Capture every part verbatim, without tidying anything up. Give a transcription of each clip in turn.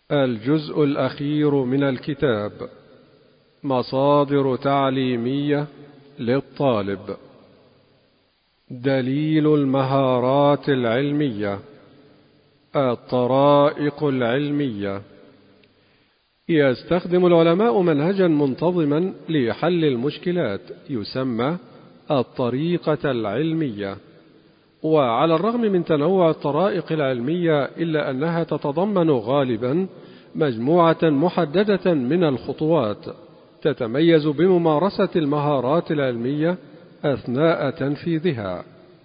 الجزء الأخير من الكتاب. مصادر تعليمية للطالب. دليل المهارات العلمية. الطرائق العلمية. يستخدم العلماء منهجا منتظما لحل المشكلات يسمى الطريقة العلمية. وعلى الرغم من تنوع الطرائق العلمية إلا أنها تتضمن غالبا مجموعة محددة من الخطوات تتميز بممارسة المهارات العلمية أثناء تنفيذها.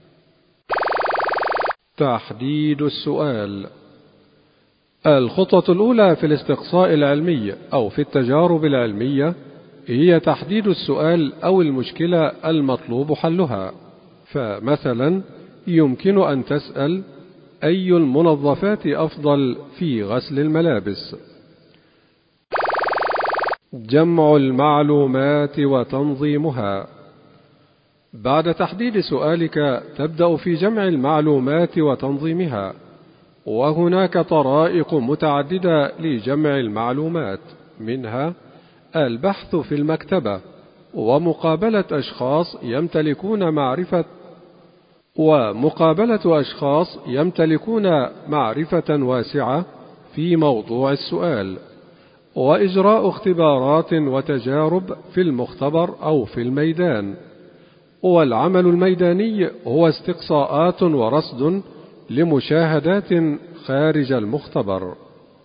تحديد السؤال. الخطوة الأولى في الاستقصاء العلمي أو في التجارب العلمية هي تحديد السؤال أو المشكلة المطلوب حلها. فمثلا يمكن أن تسأل: أي المنظفات أفضل في غسل الملابس؟ جمع المعلومات وتنظيمها. بعد تحديد سؤالك تبدأ في جمع المعلومات وتنظيمها، وهناك طرائق متعددة لجمع المعلومات، منها البحث في المكتبة، ومقابلة أشخاص يمتلكون معرفة ومقابلة أشخاص يمتلكون معرفة واسعة في موضوع السؤال، وإجراء اختبارات وتجارب في المختبر أو في الميدان. والعمل الميداني هو استقصاءات ورصد لمشاهدات خارج المختبر.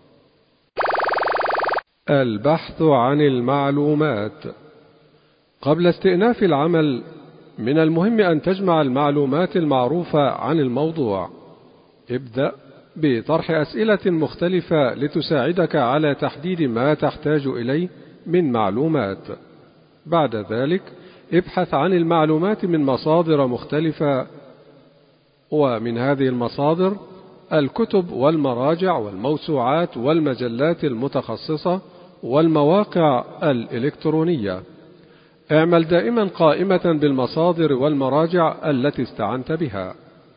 البحث عن المعلومات. قبل استئناف العمل من المهم أن تجمع المعلومات المعروفة عن الموضوع. ابدأ بطرح أسئلة مختلفة لتساعدك على تحديد ما تحتاج إليه من معلومات. بعد ذلك ابحث عن المعلومات من مصادر مختلفة، ومن هذه المصادر الكتب والمراجع والموسوعات والمجلات المتخصصة والمواقع الإلكترونية. اعمل دائما قائمة بالمصادر والمراجع التي استعنت بها.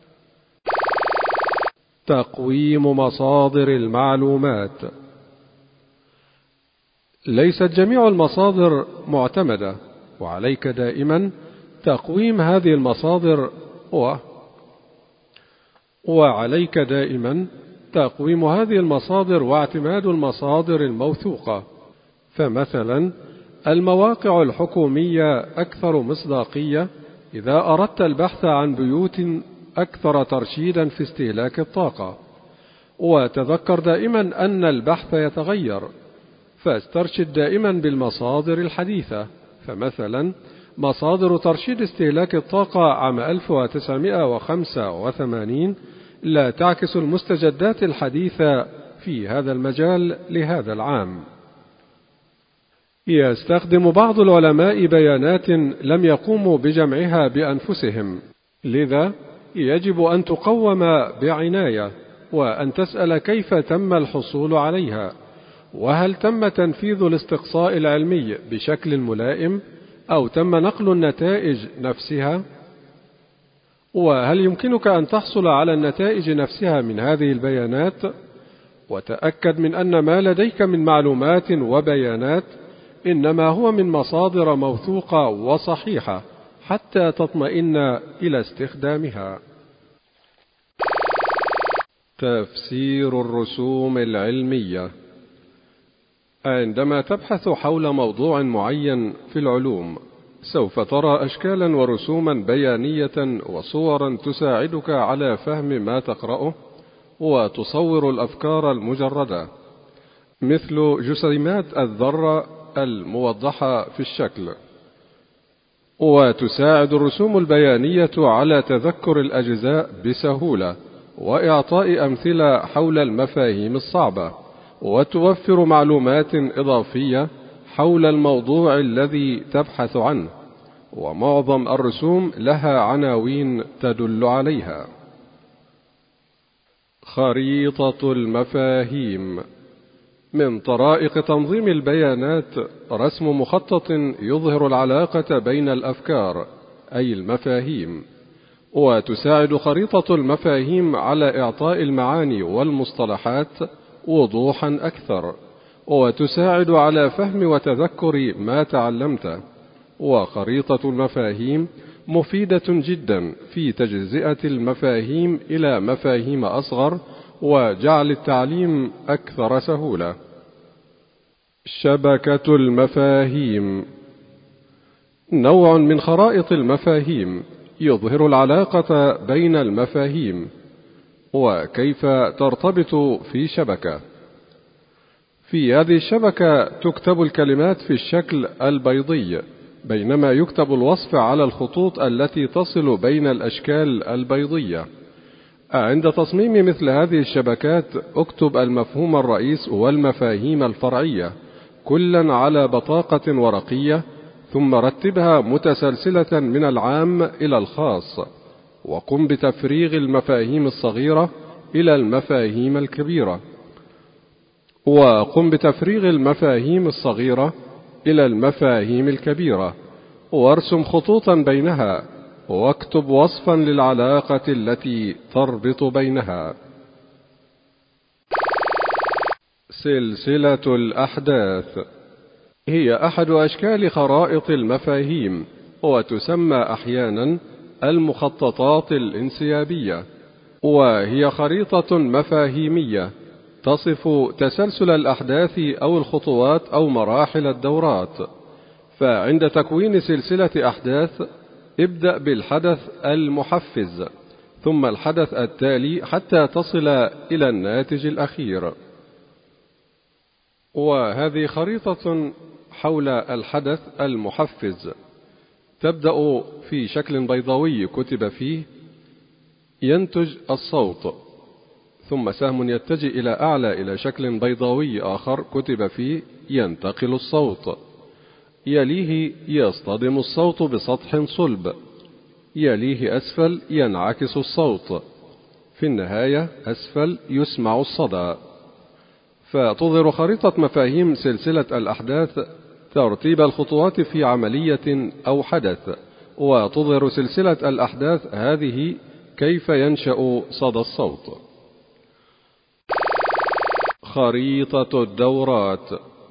تقويم مصادر المعلومات. ليست جميع المصادر معتمدة، وعليك دائما تقويم هذه المصادر و... وعليك دائما تقويم هذه المصادر واعتماد المصادر الموثوقة. فمثلا المواقع الحكومية أكثر مصداقية إذا أردت البحث عن بيوت أكثر ترشيدا في استهلاك الطاقة. وتذكر دائما أن البحث يتغير، فاسترشد دائما بالمصادر الحديثة. فمثلا مصادر ترشيد استهلاك الطاقة عام ألف وتسعمائة وخمسة وثمانين لا تعكس المستجدات الحديثة في هذا المجال لهذا العام. يستخدم بعض العلماء بيانات لم يقوموا بجمعها بأنفسهم، لذا يجب أن تقوم بعناية، وأن تسأل كيف تم الحصول عليها، وهل تم تنفيذ الاستقصاء العلمي بشكل ملائم أو تم نقل النتائج نفسها، وهل يمكنك أن تحصل على النتائج نفسها من هذه البيانات. وتأكد من أن ما لديك من معلومات وبيانات إنما هو من مصادر موثوقة وصحيحة حتى تطمئن إلى استخدامها. تفسير الرسوم العلمية. عندما تبحث حول موضوع معين في العلوم سوف ترى أشكالا ورسوما بيانية وصورا تساعدك على فهم ما تقرأه، وتصور الأفكار المجردة مثل جسيمات الذرة الموضحة في الشكل. وتساعد الرسوم البيانية على تذكر الأجزاء بسهولة وإعطاء أمثلة حول المفاهيم الصعبة، وتوفر معلومات إضافية حول الموضوع الذي تبحث عنه، ومعظم الرسوم لها عناوين تدل عليها. خريطة المفاهيم. من طرائق تنظيم البيانات رسم مخطط يظهر العلاقة بين الأفكار أي المفاهيم، وتساعد خريطة المفاهيم على إعطاء المعاني والمصطلحات وضوحا أكثر، وتساعد على فهم وتذكر ما تعلمته. وخريطة المفاهيم مفيدة جدا في تجزئة المفاهيم إلى مفاهيم أصغر وجعل التعليم أكثر سهولة. شبكة المفاهيم نوع من خرائط المفاهيم يظهر العلاقة بين المفاهيم وكيف ترتبط في شبكة. في هذه الشبكة تكتب الكلمات في الشكل البيضي، بينما يكتب الوصف على الخطوط التي تصل بين الأشكال البيضية. عند تصميم مثل هذه الشبكات اكتب المفهوم الرئيس والمفاهيم الفرعية كلا على بطاقة ورقية، ثم رتبها متسلسلة من العام إلى الخاص، وقم بتفريغ المفاهيم الصغيرة إلى المفاهيم الكبيرة وقم بتفريغ المفاهيم الصغيرة إلى المفاهيم الكبيرة وارسم خطوطا بينها، واكتب وصفا للعلاقة التي تربط بينها. سلسلة الأحداث هي أحد أشكال خرائط المفاهيم، وتسمى أحيانا المخططات الانسيابية، وهي خريطة مفاهيمية تصف تسلسل الأحداث أو الخطوات أو مراحل الدورات. فعند تكوين سلسلة أحداث ابدأ بالحدث المحفز ثم الحدث التالي حتى تصل إلى الناتج الأخير. وهذه خريطة حول الحدث المحفز، تبدأ في شكل بيضاوي كتب فيه ينتج الصوت، ثم سهم يتجه إلى أعلى إلى شكل بيضاوي آخر كتب فيه ينتقل الصوت، يليه يصطدم الصوت بسطح صلب، يليه أسفل ينعكس الصوت، في النهاية أسفل يسمع الصدى. فتظهر خريطة مفاهيم سلسلة الأحداث ترتيب الخطوات في عملية أو حدث، وتظهر سلسلة الأحداث هذه كيف ينشأ صدى الصوت. خريطة الدورات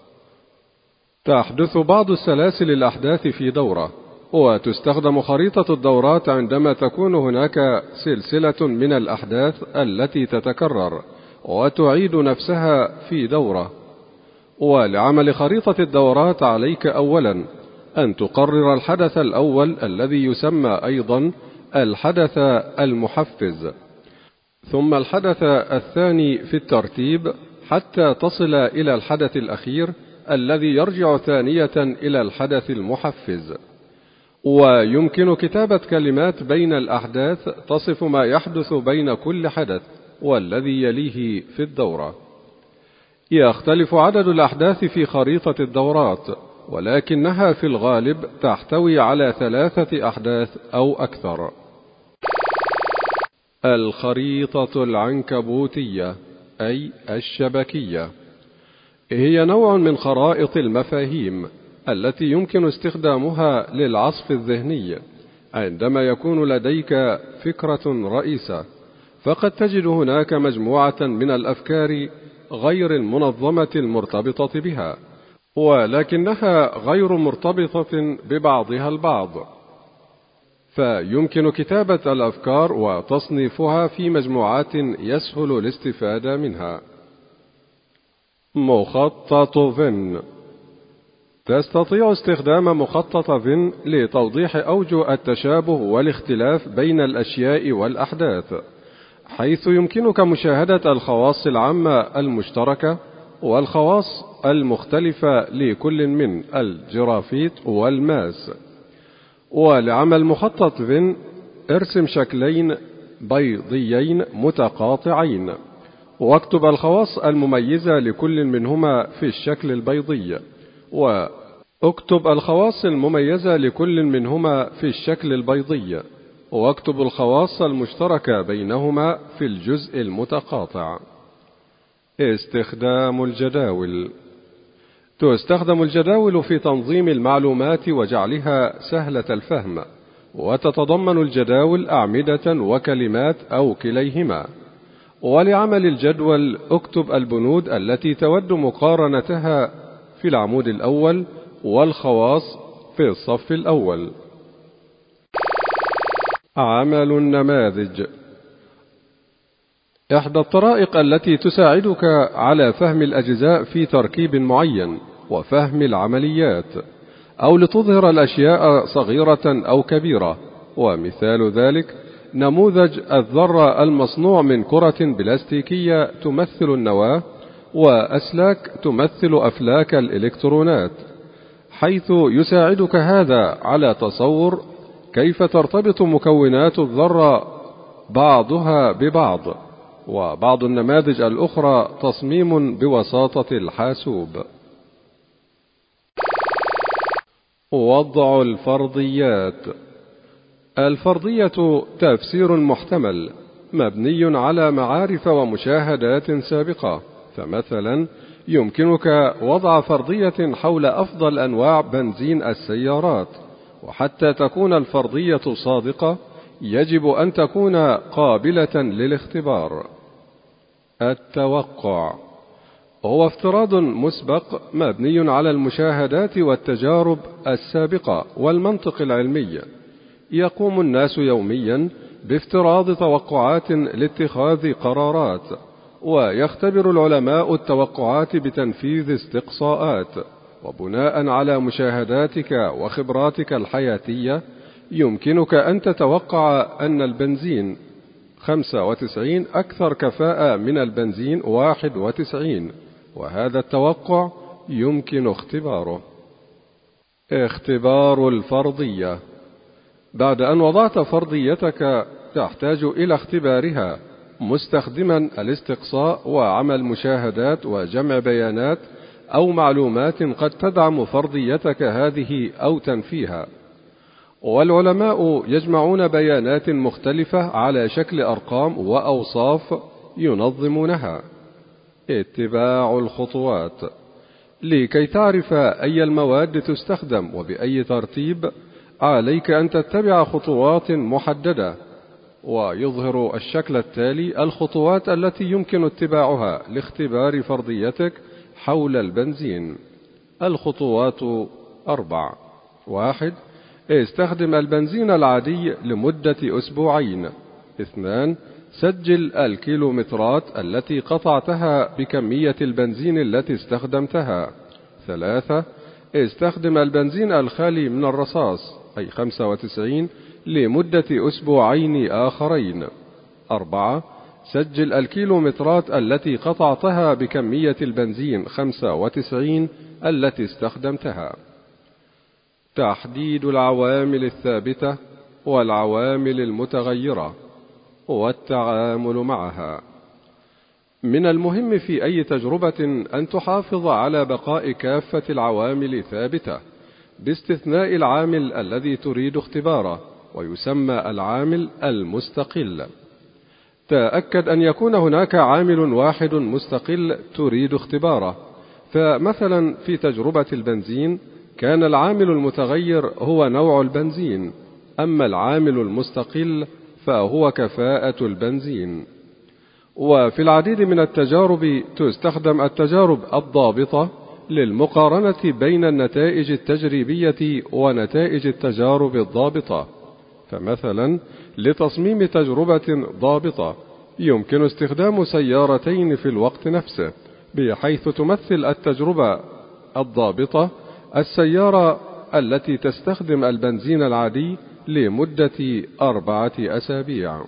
تحدث بعض السلاسل الأحداث في دورة، وتستخدم خريطة الدورات عندما تكون هناك سلسلة من الأحداث التي تتكرر وتعيد نفسها في دورة. ولعمل خريطة الدورات عليك أولا أن تقرر الحدث الأول الذي يسمى أيضا الحدث المحفز، ثم الحدث الثاني في الترتيب حتى تصل إلى الحدث الأخير الذي يرجع ثانية إلى الحدث المحفز. ويمكن كتابة كلمات بين الأحداث تصف ما يحدث بين كل حدث والذي يليه في الدورة. يختلف عدد الأحداث في خريطة الدورات، ولكنها في الغالب تحتوي على ثلاثة أحداث أو أكثر. الخريطة العنكبوتية أي الشبكية هي نوع من خرائط المفاهيم التي يمكن استخدامها للعصف الذهني. عندما يكون لديك فكرة رئيسة، فقد تجد هناك مجموعة من الأفكار غير المنظمة المرتبطة بها، ولكنها غير مرتبطة ببعضها البعض، فيمكن كتابة الأفكار وتصنيفها في مجموعات يسهل الاستفادة منها. مخطط فين تستطيع استخدام مخطط فين لتوضيح أوجه التشابه والاختلاف بين الأشياء والأحداث، حيث يمكنك مشاهدة الخواص العامة المشتركة والخواص المختلفة لكل من الجرافيت والماس. ولعمل مخطط فين ارسم شكلين بيضيين متقاطعين، واكتب الخواص المميزة لكل منهما في الشكل البيضي، واكتب الخواص المميزة لكل منهما في الشكل البيضي، واكتب الخواص المشتركة بينهما في الجزء المتقاطع. استخدام الجداول تستخدم الجداول في تنظيم المعلومات وجعلها سهلة الفهم، وتتضمن الجداول أعمدة وكلمات أو كليهما، ولعمل الجدول اكتب البنود التي تود مقارنتها في العمود الأول والخواص في الصف الأول. عمل النماذج. إحدى الطرائق التي تساعدك على فهم الأجزاء في تركيب معين وفهم العمليات، أو لتظهر الأشياء صغيرة أو كبيرة، ومثال ذلك نموذج الذرة المصنوع من كرة بلاستيكية تمثل النواة، وأسلاك تمثل أفلاك الإلكترونات، حيث يساعدك هذا على تصور كيف ترتبط مكونات الذرة بعضها ببعض. وبعض النماذج الأخرى تصميم بوساطة الحاسوب. وضع الفرضيات. الفرضية تفسير محتمل مبني على معارف ومشاهدات سابقة، فمثلا يمكنك وضع فرضية حول أفضل أنواع بنزين السيارات، وحتى تكون الفرضية صادقة يجب أن تكون قابلة للاختبار. التوقع هو افتراض مسبق مبني على المشاهدات والتجارب السابقة والمنطق العلمي. يقوم الناس يوميا بافتراض توقعات لاتخاذ قرارات، ويختبر العلماء التوقعات بتنفيذ استقصاءات، وبناء على مشاهداتك وخبراتك الحياتية يمكنك أن تتوقع أن البنزين خمسة وتسعين أكثر كفاءة من البنزين واحد وتسعين، وهذا التوقع يمكن اختباره. اختبار الفرضية. بعد أن وضعت فرضيتك تحتاج إلى اختبارها مستخدما الاستقصاء وعمل مشاهدات وجمع بيانات أو معلومات قد تدعم فرضيتك هذه أو تنفيها. والعلماء يجمعون بيانات مختلفة على شكل أرقام وأوصاف ينظمونها. اتباع الخطوات. لكي تعرف أي المواد تستخدم وبأي ترتيب عليك أن تتبع خطوات محددة، ويظهر الشكل التالي الخطوات التي يمكن اتباعها لاختبار فرضيتك حول البنزين. الخطوات أربع. واحد. استخدم البنزين العادي لمدة أسبوعين. اثنان. سجل الكيلومترات التي قطعتها بكمية البنزين التي استخدمتها. ثلاثة. استخدم البنزين الخالي من الرصاص أي خمسة وتسعين لمدة أسبوعين آخرين. أربعة. سجل الكيلومترات التي قطعتها بكمية البنزين خمسة وتسعين التي استخدمتها. تحديد العوامل الثابتة والعوامل المتغيرة والتعامل معها. من المهم في أي تجربة أن تحافظ على بقاء كافة العوامل ثابتة باستثناء العامل الذي تريد اختباره، ويسمى العامل المستقل. تأكد أن يكون هناك عامل واحد مستقل تريد اختباره، فمثلا في تجربة البنزين كان العامل المتغير هو نوع البنزين، أما العامل المستقل فهو كفاءة البنزين. وفي العديد من التجارب تستخدم التجارب الضابطة للمقارنة بين النتائج التجريبية ونتائج التجارب الضابطة. فمثلا لتصميم تجربة ضابطة يمكن استخدام سيارتين في الوقت نفسه، بحيث تمثل التجربة الضابطة السيارة التي تستخدم البنزين العادي لمدة أربعة أسابيع.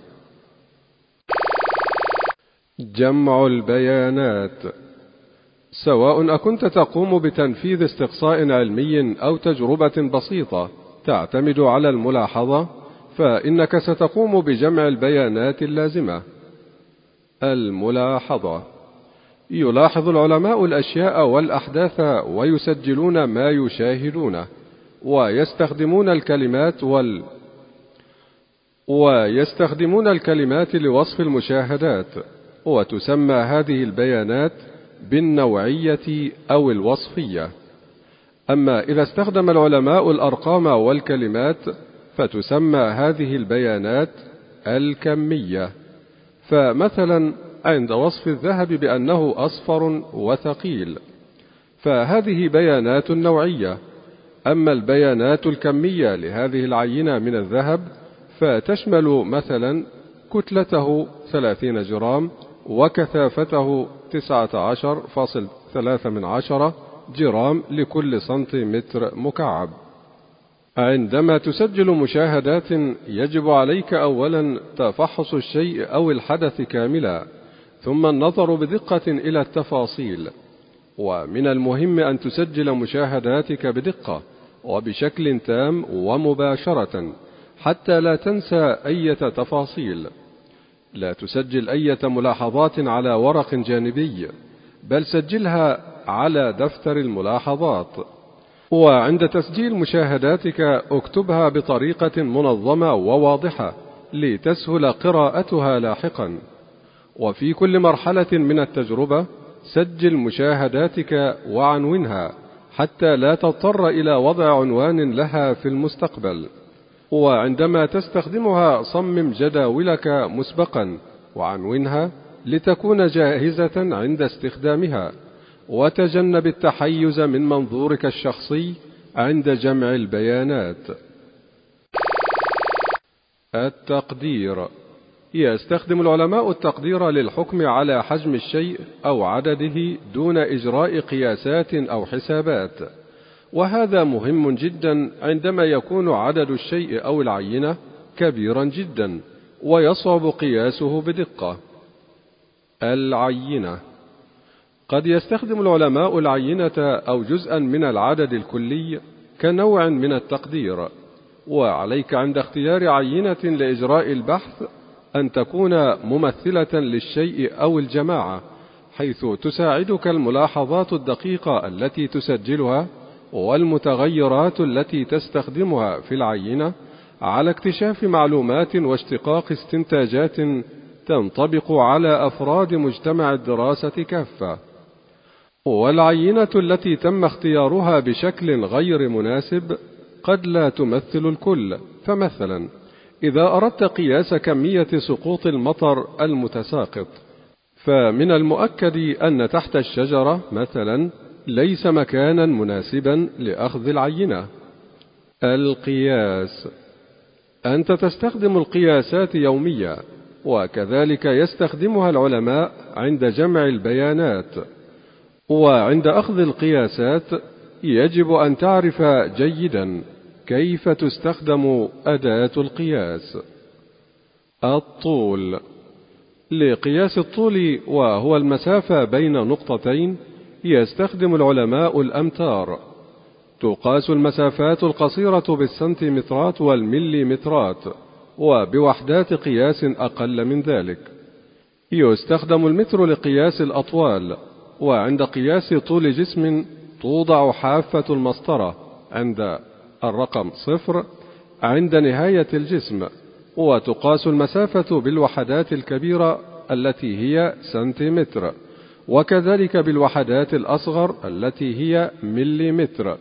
جمع البيانات. سواء أكنت تقوم بتنفيذ استقصاء علمي أو تجربة بسيطة تعتمد على الملاحظة، فإنك ستقوم بجمع البيانات اللازمة. الملاحظة. يلاحظ العلماء الأشياء والأحداث ويسجلون ما يشاهدونه، ويستخدمون الكلمات وال ويستخدمون الكلمات لوصف المشاهدات، وتسمى هذه البيانات بالنوعية أو الوصفية. أما إذا استخدم العلماء الأرقام والكلمات فتسمى هذه البيانات الكمية. فمثلا عند وصف الذهب بأنه أصفر وثقيل، فهذه بيانات نوعية. أما البيانات الكمية لهذه العينة من الذهب فتشمل مثلا كتلته ثلاثين جرام وكثافته تسعة عشر فاصلة ثلاثة من عشرة جرام لكل سنتيمتر مكعب. عندما تسجل مشاهدات يجب عليك أولا تفحص الشيء أو الحدث كاملا، ثم النظر بدقة إلى التفاصيل. ومن المهم أن تسجل مشاهداتك بدقة وبشكل تام ومباشرة حتى لا تنسى أي تفاصيل. لا تسجل أي ملاحظات على ورق جانبي، بل سجلها على دفتر الملاحظات. وعند تسجيل مشاهداتك اكتبها بطريقة منظمة وواضحة لتسهل قراءتها لاحقا. وفي كل مرحلة من التجربة سجل مشاهداتك وعنونها حتى لا تضطر إلى وضع عنوان لها في المستقبل. وعندما تستخدمها صمم جداولك مسبقا وعنونها لتكون جاهزة عند استخدامها، وتجنب التحيز من منظورك الشخصي عند جمع البيانات. التقدير. يستخدم العلماء التقدير للحكم على حجم الشيء أو عدده دون إجراء قياسات أو حسابات، وهذا مهم جدا عندما يكون عدد الشيء أو العينة كبيرا جدا ويصعب قياسه بدقة. العينة. قد يستخدم العلماء العينة أو جزءا من العدد الكلي كنوع من التقدير، وعليك عند اختيار عينة لإجراء البحث أن تكون ممثلة للشيء أو الجماعة، حيث تساعدك الملاحظات الدقيقة التي تسجلها والمتغيرات التي تستخدمها في العينة على اكتشاف معلومات واشتقاق استنتاجات تنطبق على أفراد مجتمع الدراسة كافة. والعينة التي تم اختيارها بشكل غير مناسب قد لا تمثل الكل. فمثلا إذا أردت قياس كمية سقوط المطر المتساقط، فمن المؤكد أن تحت الشجرة مثلا ليس مكانا مناسبا لأخذ العينة. القياس. أنت تستخدم القياسات يوميا، وكذلك يستخدمها العلماء عند جمع البيانات. وعند أخذ القياسات يجب أن تعرف جيدا كيف تستخدم أداة القياس. الطول. لقياس الطول، وهو المسافة بين نقطتين، يستخدم العلماء الأمتار. تقاس المسافات القصيرة بالسنتيمترات والمليمترات، وبوحدات قياس أقل من ذلك. يستخدم المتر لقياس الأطوال، وعند قياس طول جسم توضع حافة المسطرة عند الرقم صفر عند نهاية الجسم، وتقاس المسافة بالوحدات الكبيرة التي هي سنتيمتر، وكذلك بالوحدات الأصغر التي هي مليمتر.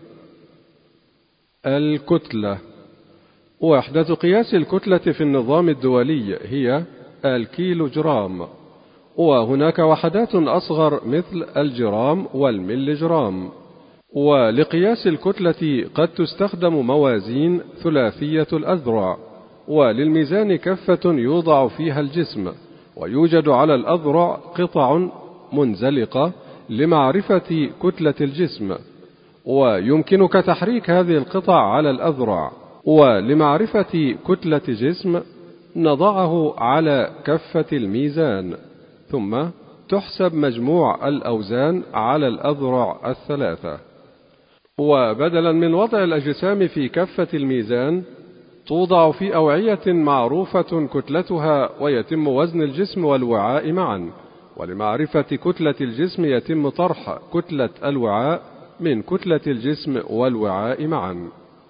الكتلة. وحدة قياس الكتلة في النظام الدولي هي الكيلو جرام، وهناك وحدات أصغر مثل الجرام والمليجرام. ولقياس الكتلة قد تستخدم موازين ثلاثية الأذرع، وللميزان كفة يوضع فيها الجسم، ويوجد على الأذرع قطع منزلقة لمعرفة كتلة الجسم، ويمكنك تحريك هذه القطع على الأذرع. ولمعرفة كتلة جسم نضعه على كفة الميزان، ثم تحسب مجموع الأوزان على الأذرع الثلاثة. وبدلا من وضع الأجسام في كفة الميزان توضع في أوعية معروفة كتلتها، ويتم وزن الجسم والوعاء معا. ولمعرفة كتلة الجسم يتم طرح كتلة الوعاء من كتلة الجسم والوعاء معا.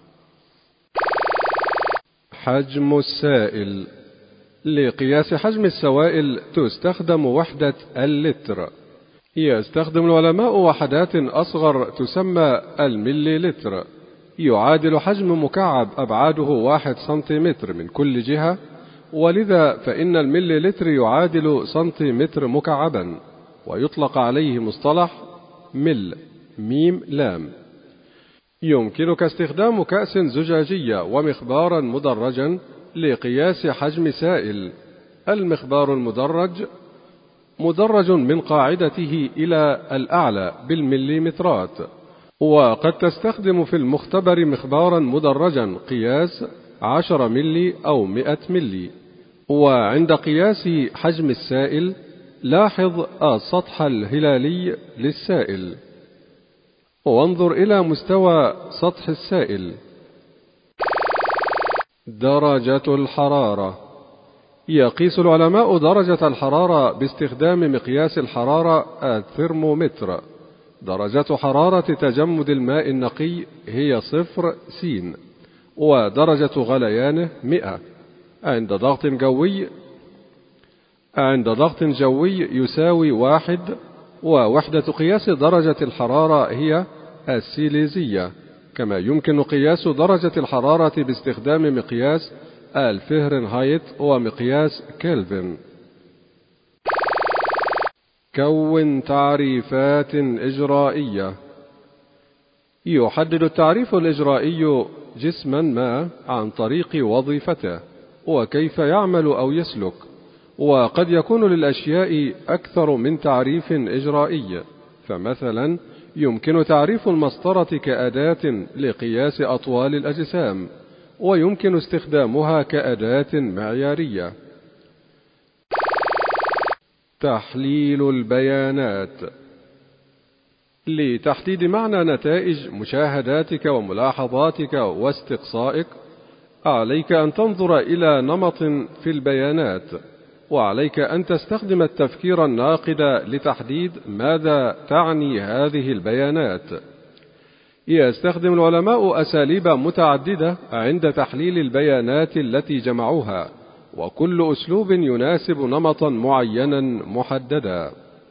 حجم السائل. لقياس حجم السوائل تستخدم وحدة اللتر. يستخدم العلماء وحدات أصغر تسمى المليلتر، يعادل حجم مكعب أبعاده واحد سنتيمتر من كل جهة، ولذا فإن المليلتر يعادل سنتيمتر مكعبا، ويطلق عليه مصطلح مل ميم لام. يمكنك استخدام كأس زجاجية ومخبارا مدرجا لقياس حجم سائل. المخبار المدرج مدرج من قاعدته إلى الأعلى بالمليمترات، وقد تستخدم في المختبر مخبارا مدرجا قياس عشرة ملي أو مئة ملي. وعند قياس حجم السائل لاحظ السطح الهلالي للسائل، وانظر إلى مستوى سطح السائل. درجة الحرارة. يقيس العلماء درجة الحرارة باستخدام مقياس الحرارة الثرمومتر. درجة حرارة تجمد الماء النقي هي صفر سين، ودرجة غليانه مئة. عند ضغط جوي عند ضغط جوي يساوي واحد. ووحدة قياس درجة الحرارة هي السيليزية. كما يمكن قياس درجة الحرارة باستخدام مقياس الفهرنهايت ومقياس كلفن. كون تعريفات إجرائية. يحدد التعريف الإجرائي جسما ما عن طريق وظيفته وكيف يعمل أو يسلك، وقد يكون للأشياء أكثر من تعريف إجرائي. فمثلا يمكن تعريف المسطرة كأداة لقياس أطوال الأجسام، ويمكن استخدامها كأداة معيارية. تحليل البيانات. لتحديد معنى نتائج مشاهداتك وملاحظاتك واستقصائك، عليك أن تنظر إلى نمط في البيانات، وعليك أن تستخدم التفكير الناقد لتحديد ماذا تعني هذه البيانات. يستخدم العلماء أساليب متعددة عند تحليل البيانات التي جمعوها، وكل أسلوب يناسب نمطا معينا محددا.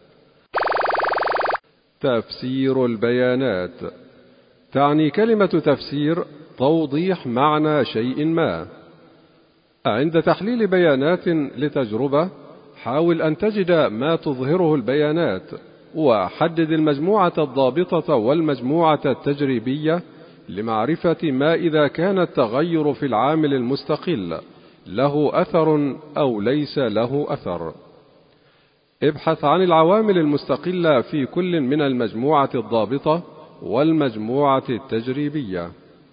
تفسير البيانات. تعني كلمة تفسير توضيح معنى شيء ما. عند تحليل بيانات لتجربة، حاول أن تجد ما تظهره البيانات، وحدد المجموعة الضابطة والمجموعة التجريبية لمعرفة ما إذا كان التغير في العامل المستقل له أثر أو ليس له أثر. ابحث عن العوامل المستقلة في كل من المجموعة الضابطة والمجموعة التجريبية.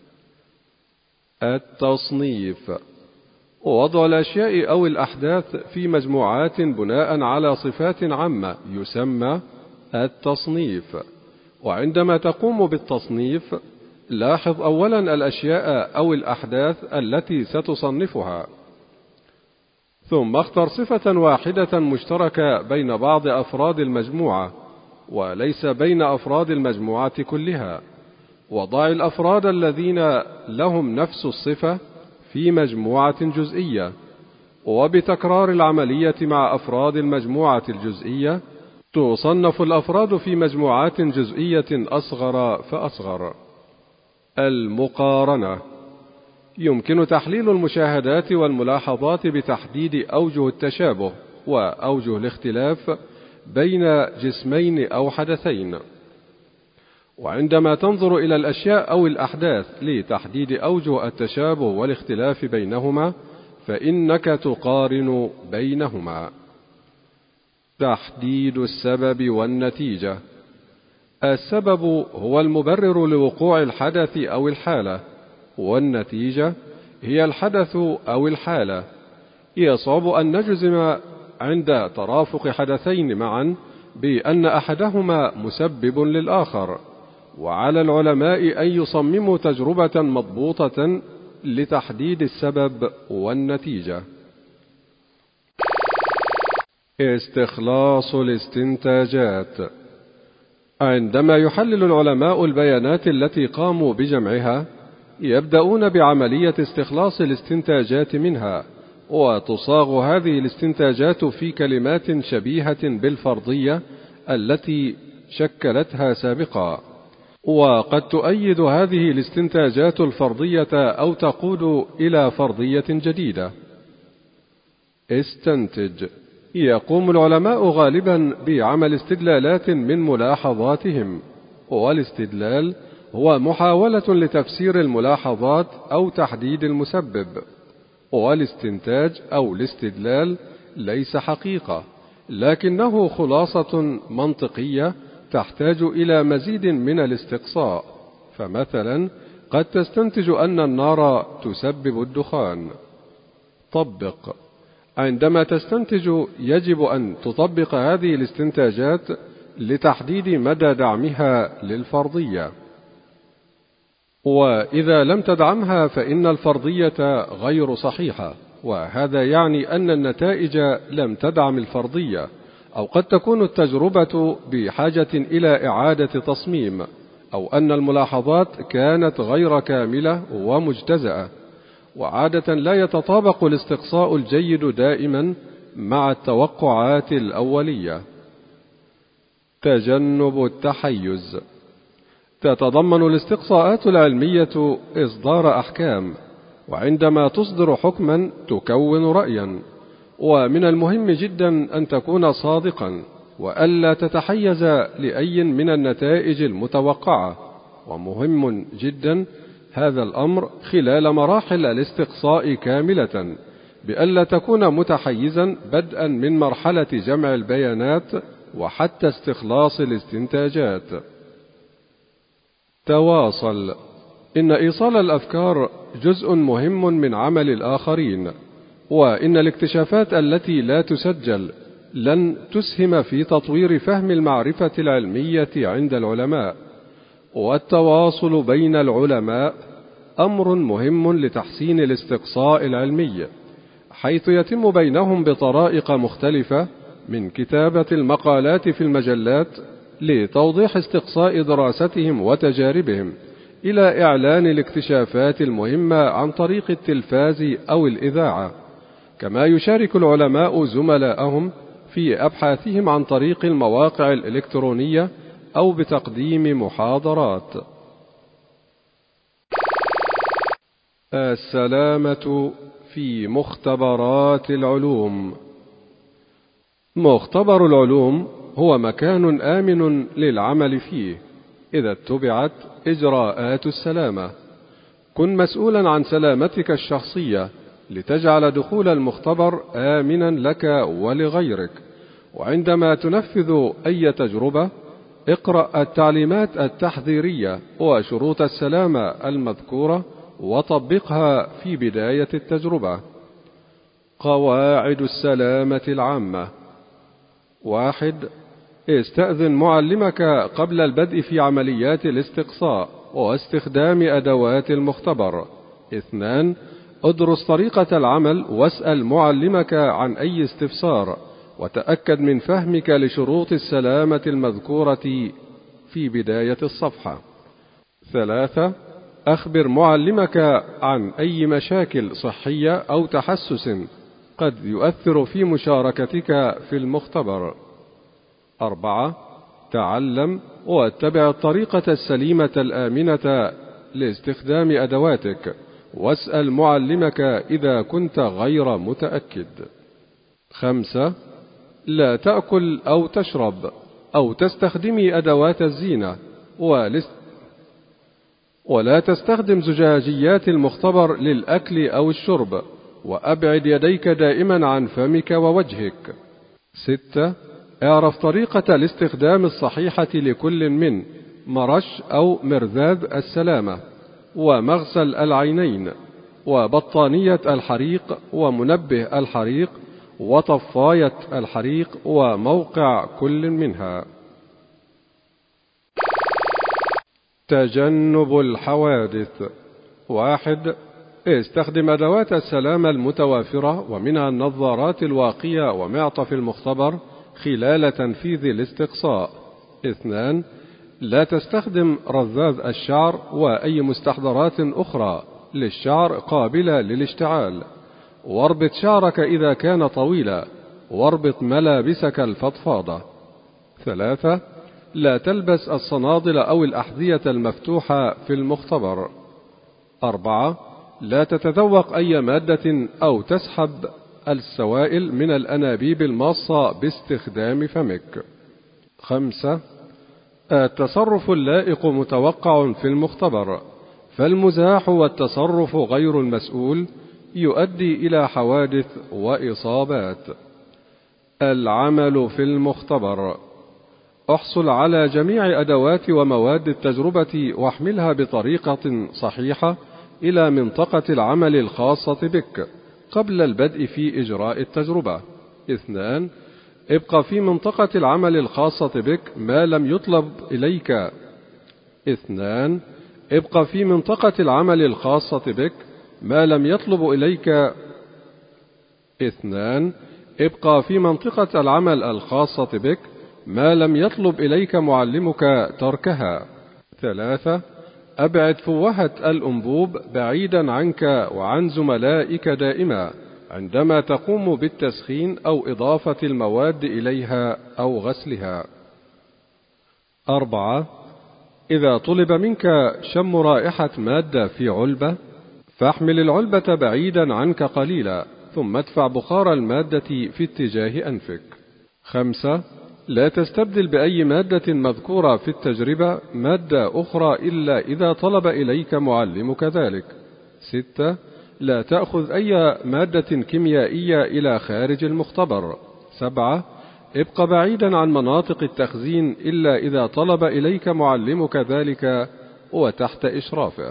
التصنيف. وضع الأشياء أو الأحداث في مجموعات بناء على صفات عامة يسمى التصنيف. وعندما تقوم بالتصنيف، لاحظ أولا الأشياء أو الأحداث التي ستصنفها، ثم اختر صفة واحدة مشتركة بين بعض أفراد المجموعة وليس بين أفراد المجموعة كلها. وضع الأفراد الذين لهم نفس الصفة في مجموعة جزئية، وبتكرار العملية مع أفراد المجموعة الجزئية تصنف الأفراد في مجموعات جزئية أصغر فأصغر. المقارنة. يمكن تحليل المشاهدات والملاحظات بتحديد أوجه التشابه وأوجه الاختلاف بين جسمين أو حدثين. وعندما تنظر إلى الأشياء أو الأحداث لتحديد أوجه التشابه والاختلاف بينهما، فإنك تقارن بينهما. تحديد السبب والنتيجة. السبب هو المبرر لوقوع الحدث أو الحالة، والنتيجة هي الحدث أو الحالة. يصعب أن نجزم عند ترافق حدثين معا بأن أحدهما مسبب للآخر، وعلى العلماء أن يصمموا تجربة مضبوطة لتحديد السبب والنتيجة. استخلاص الاستنتاجات. عندما يحلل العلماء البيانات التي قاموا بجمعها، يبدأون بعملية استخلاص الاستنتاجات منها، وتصاغ هذه الاستنتاجات في كلمات شبيهة بالفرضية التي شكلتها سابقا. وقد تؤيد هذه الاستنتاجات الفرضية أو تقود إلى فرضية جديدة. استنتج. يقوم العلماء غالبا بعمل استدلالات من ملاحظاتهم، والاستدلال هو محاولة لتفسير الملاحظات أو تحديد المسبب، والاستنتاج أو الاستدلال ليس حقيقة، لكنه خلاصة منطقية تحتاج إلى مزيد من الاستقصاء. فمثلا قد تستنتج أن النار تسبب الدخان. طبق. عندما تستنتج يجب أن تطبق هذه الاستنتاجات لتحديد مدى دعمها للفرضية، وإذا لم تدعمها فإن الفرضية غير صحيحة، وهذا يعني أن النتائج لم تدعم الفرضية، أو قد تكون التجربة بحاجة إلى إعادة تصميم، أو أن الملاحظات كانت غير كاملة ومجتزأة. وعادة لا يتطابق الاستقصاء الجيد دائما مع التوقعات الأولية. تجنب التحيز. تتضمن الاستقصاءات العلمية إصدار أحكام، وعندما تصدر حكما تكون رأيا، ومن المهم جدا أن تكون صادقا وألا تتحيز لأي من النتائج المتوقعة، ومهم جدا هذا الأمر خلال مراحل الاستقصاء كاملة، بألا تكون متحيزا بدءا من مرحلة جمع البيانات وحتى استخلاص الاستنتاجات. تواصل. إن إيصال الأفكار جزء مهم من عمل الآخرين، وإن الاكتشافات التي لا تسجل لن تسهم في تطوير فهم المعرفة العلمية عند العلماء، والتواصل بين العلماء أمر مهم لتحسين الاستقصاء العلمي، حيث يتم بينهم بطرائق مختلفة، من كتابة المقالات في المجلات لتوضيح استقصاء دراستهم وتجاربهم، إلى إعلان الاكتشافات المهمة عن طريق التلفاز أو الإذاعة. كما يشارك العلماء زملائهم في أبحاثهم عن طريق المواقع الإلكترونية أو بتقديم محاضرات. السلامة في مختبرات العلوم. مختبر العلوم هو مكان آمن للعمل فيه إذا اتبعت إجراءات السلامة. كن مسؤولا عن سلامتك الشخصية لتجعل دخول المختبر آمنا لك ولغيرك، وعندما تنفذ أي تجربة اقرأ التعليمات التحذيرية وشروط السلامة المذكورة وطبقها في بداية التجربة. قواعد السلامة العامة. واحد. استأذن معلمك قبل البدء في عمليات الاستقصاء واستخدام أدوات المختبر. اثنان. ادرس طريقة العمل واسأل معلمك عن أي استفسار، وتأكد من فهمك لشروط السلامة المذكورة في بداية الصفحة. ثلاثة. أخبر معلمك عن أي مشاكل صحية أو تحسس قد يؤثر في مشاركتك في المختبر. أربعة. تعلم واتبع الطريقة السليمة الآمنة لاستخدام أدواتك، واسأل معلمك إذا كنت غير متأكد. خمسة. لا تأكل أو تشرب أو تستخدمي أدوات الزينة ولست ولا تستخدم زجاجيات المختبر للأكل أو الشرب، وأبعد يديك دائما عن فمك ووجهك. ستة. اعرف طريقة الاستخدام الصحيحة لكل من مرش أو مرذاذ السلامة، ومغسل العينين، وبطانية الحريق، ومنبه الحريق، وطفاية الحريق، وموقع كل منها. تجنب الحوادث. واحد. استخدم أدوات السلامة المتوافرة، ومنها النظارات الواقية ومعطف المختبر خلال تنفيذ الاستقصاء. اثنان. لا تستخدم رذاذ الشعر وأي مستحضرات أخرى للشعر قابلة للاشتعال. واربط شعرك إذا كان طويلا، واربط ملابسك الفضفاضة. ثلاثة. لا تلبس الصنادل أو الأحذية المفتوحة في المختبر. أربعة. لا تتذوق أي مادة أو تسحب السوائل من الأنابيب الماصة باستخدام فمك. خمسة. التصرف اللائق متوقع في المختبر، فالمزاح والتصرف غير المسؤول يؤدي إلى حوادث وإصابات. العمل في المختبر: احصل على جميع أدوات ومواد التجربة واحملها بطريقة صحيحة إلى منطقة العمل الخاصة بك قبل البدء في إجراء التجربة. اثنان. ابقى في منطقة العمل الخاصة بك ما لم يطلب إليك. اثنان. ابقى في منطقة العمل الخاصة بك ما لم يطلب إليك. اثنان. ابقى في منطقة العمل الخاصة بك ما لم يطلب إليك معلمك تركها. ثلاثة. أبعد فوهة الأنبوب بعيدا عنك وعن زملائك دائما عندما تقوم بالتسخين أو إضافة المواد إليها أو غسلها. أربعة. إذا طلب منك شم رائحة مادة في علبة، فاحمل العلبة بعيدا عنك قليلا ثم ادفع بخار المادة في اتجاه أنفك. خمسة. لا تستبدل بأي مادة مذكورة في التجربة مادة أخرى إلا إذا طلب إليك معلمك ذلك. ستة. لا تأخذ أي مادة كيميائية إلى خارج المختبر. سبعة. ابق بعيدا عن مناطق التخزين إلا إذا طلب إليك معلمك ذلك وتحت إشرافه.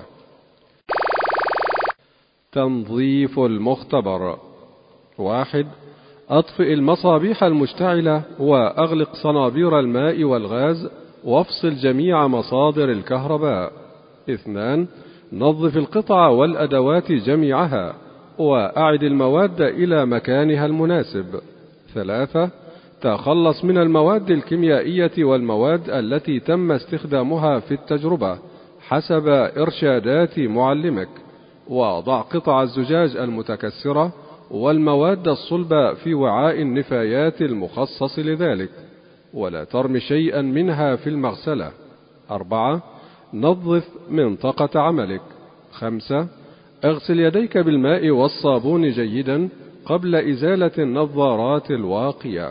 تنظيف المختبر: واحد. أطفئ المصابيح المشتعلة وأغلق صنابير الماء والغاز وافصل جميع مصادر الكهرباء. اثنان. نظف القطع والأدوات جميعها وأعد المواد إلى مكانها المناسب. ثلاثة. تخلص من المواد الكيميائية والمواد التي تم استخدامها في التجربة حسب إرشادات معلمك، وضع قطع الزجاج المتكسرة والمواد الصلبة في وعاء النفايات المخصص لذلك، ولا ترم شيئا منها في المغسلة. أربعة. نظف منطقة عملك. خمسة. اغسل يديك بالماء والصابون جيدا قبل إزالة النظارات الواقية.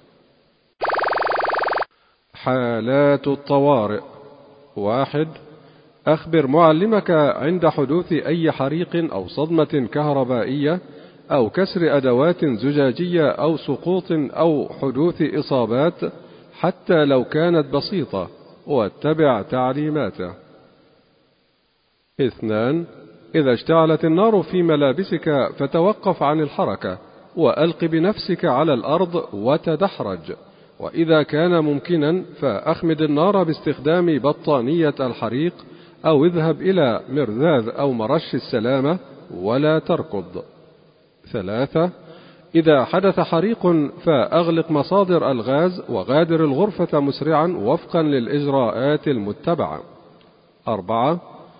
حالات الطوارئ: واحد. أخبر معلمك عند حدوث أي حريق أو صدمة كهربائية أو كسر أدوات زجاجية أو سقوط أو حدوث إصابات حتى لو كانت بسيطة، واتبع تعليماته. اثنان. إذا اشتعلت النار في ملابسك فتوقف عن الحركة وألق بنفسك على الأرض وتدحرج، وإذا كان ممكنا فأخمد النار باستخدام بطانية الحريق أو اذهب إلى مرذاذ أو مرش السلامة ولا تركض. ثلاثة. إذا حدث حريق فأغلق مصادر الغاز وغادر الغرفة مسرعا وفقا للإجراءات المتبعة. أربعة.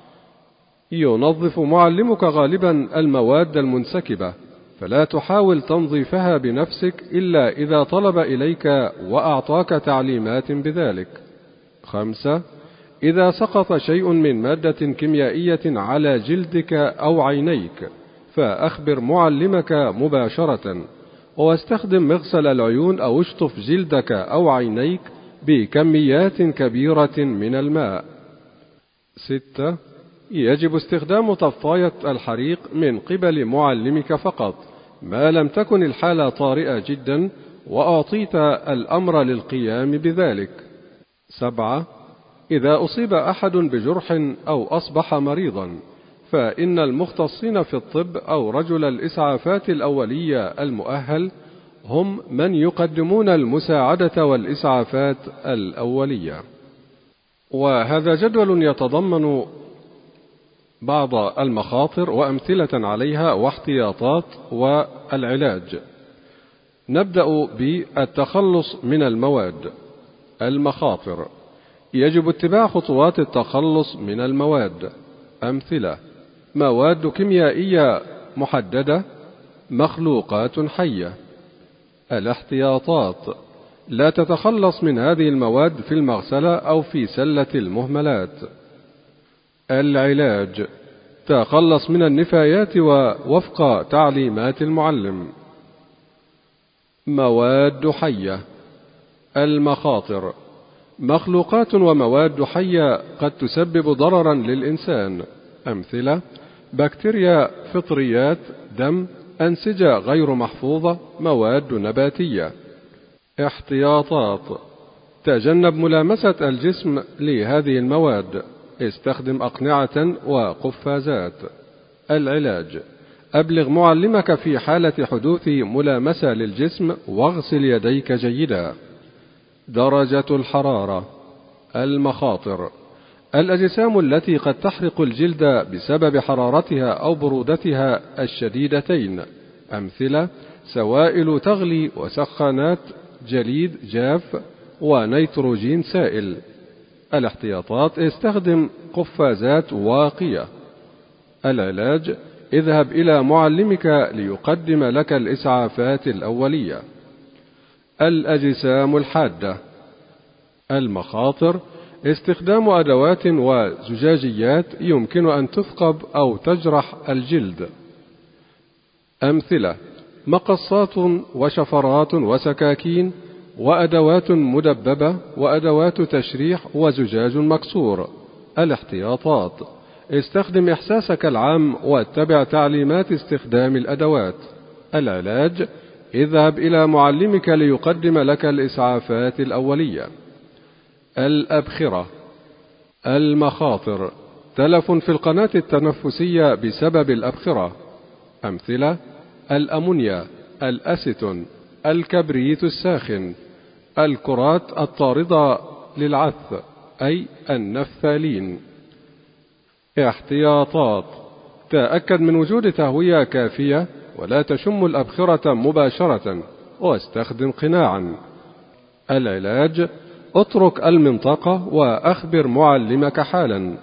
ينظف معلمك غالبا المواد المنسكبة، فلا تحاول تنظيفها بنفسك إلا إذا طلب إليك وأعطاك تعليمات بذلك. خمسة. إذا سقط شيء من مادة كيميائية على جلدك أو عينيك فأخبر معلمك مباشرة، واستخدم مغسل العيون أو اشطف جلدك أو عينيك بكميات كبيرة من الماء. ستة. يجب استخدام طفاية الحريق من قبل معلمك فقط ما لم تكن الحالة طارئة جدا وأعطيت الأمر للقيام بذلك. سبعة. إذا أصيب أحد بجرح أو أصبح مريضا فإن المختصين في الطب أو رجل الإسعافات الأولية المؤهل هم من يقدمون المساعدة والإسعافات الأولية. وهذا جدول يتضمن بعض المخاطر وأمثلة عليها واحتياطات والعلاج. نبدأ بالتخلص من المواد. المخاطر: يجب اتباع خطوات التخلص من المواد. أمثلة: مواد كيميائية محددة، مخلوقات حية. الاحتياطات: لا تتخلص من هذه المواد في المغسلة أو في سلة المهملات. العلاج: تخلص من النفايات ووفق تعليمات المعلم. مواد حية. المخاطر: مخلوقات ومواد حية قد تسبب ضررا للإنسان. أمثلة: بكتيريا، فطريات، دم، أنسجة غير محفوظة، مواد نباتية. احتياطات: تجنب ملامسة الجسم لهذه المواد، استخدم أقنعة وقفازات. العلاج: أبلغ معلمك في حالة حدوث ملامسة للجسم، واغسل يديك جيدا. درجة الحرارة. المخاطر: الأجسام التي قد تحرق الجلد بسبب حرارتها أو برودتها الشديدتين. أمثلة: سوائل تغلي وسخانات، جليد جاف، ونيتروجين سائل. الاحتياطات: استخدم قفازات واقية. العلاج: اذهب إلى معلمك ليقدم لك الإسعافات الأولية. الأجسام الحادة. المخاطر: استخدام أدوات وزجاجيات يمكن أن تثقب أو تجرح الجلد. أمثلة: مقصات وشفرات وسكاكين، وأدوات مدببة، وأدوات تشريح، وزجاج مكسور. الاحتياطات: استخدم إحساسك العام واتبع تعليمات استخدام الأدوات. العلاج: اذهب إلى معلمك ليقدم لك الإسعافات الأولية. الأبخرة. المخاطر: تلف في القناة التنفسية بسبب الأبخرة. أمثلة: الأمونيا، الأسيتون، الكبريت الساخن، الكرات الطاردة للعث أي النفثالين. احتياطات: تأكد من وجود تهوية كافية، ولا تشم الأبخرة مباشرة، واستخدم قناعا. العلاج: اترك المنطقة وأخبر معلمك حالا.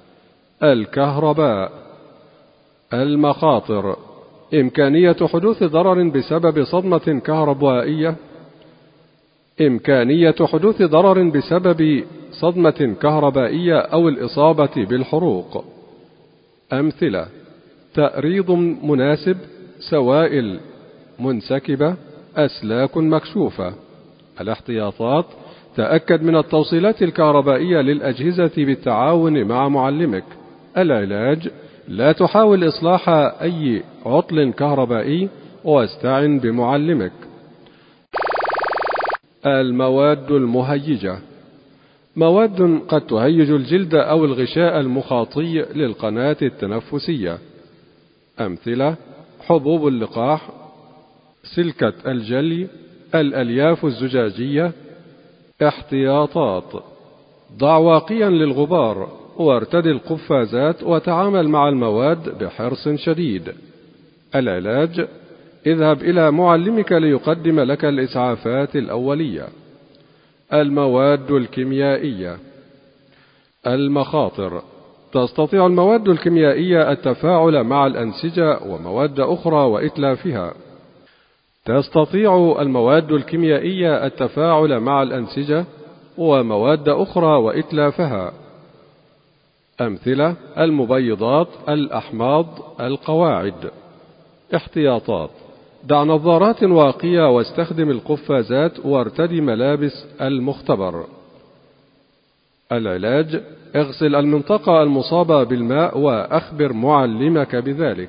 الكهرباء. المخاطر: إمكانية حدوث ضرر بسبب صدمة كهربائية. إمكانية حدوث ضرر بسبب صدمة كهربائية أو الإصابة بالحروق. أمثلة: تأريض مناسب، سوائل منسكبة، أسلاك مكشوفة. الاحتياطات: تأكد من التوصيلات الكهربائية للأجهزة بالتعاون مع معلمك. العلاج: لا تحاول إصلاح أي عطل كهربائي، واستعن بمعلمك. المواد المهيجة. مواد قد تهيج الجلد أو الغشاء المخاطي للقناة التنفسية. أمثلة: حبوب اللقاح، سلكة الجلي، الألياف الزجاجية. احتياطات: ضع واقيا للغبار، وارتدي القفازات، وتعامل مع المواد بحرص شديد. العلاج: اذهب إلى معلمك ليقدم لك الإسعافات الأولية. المواد الكيميائية. المخاطر: تستطيع المواد الكيميائية التفاعل مع الأنسجة ومواد أخرى وإتلافها. تستطيع المواد الكيميائية التفاعل مع الأنسجة ومواد أخرى وإتلافها. أمثلة: المبيضات، الأحماض، القواعد. احتياطات: ضع نظارات واقية، واستخدم القفازات، وارتدي ملابس المختبر. العلاج: اغسل المنطقة المصابة بالماء، وأخبر معلمك بذلك.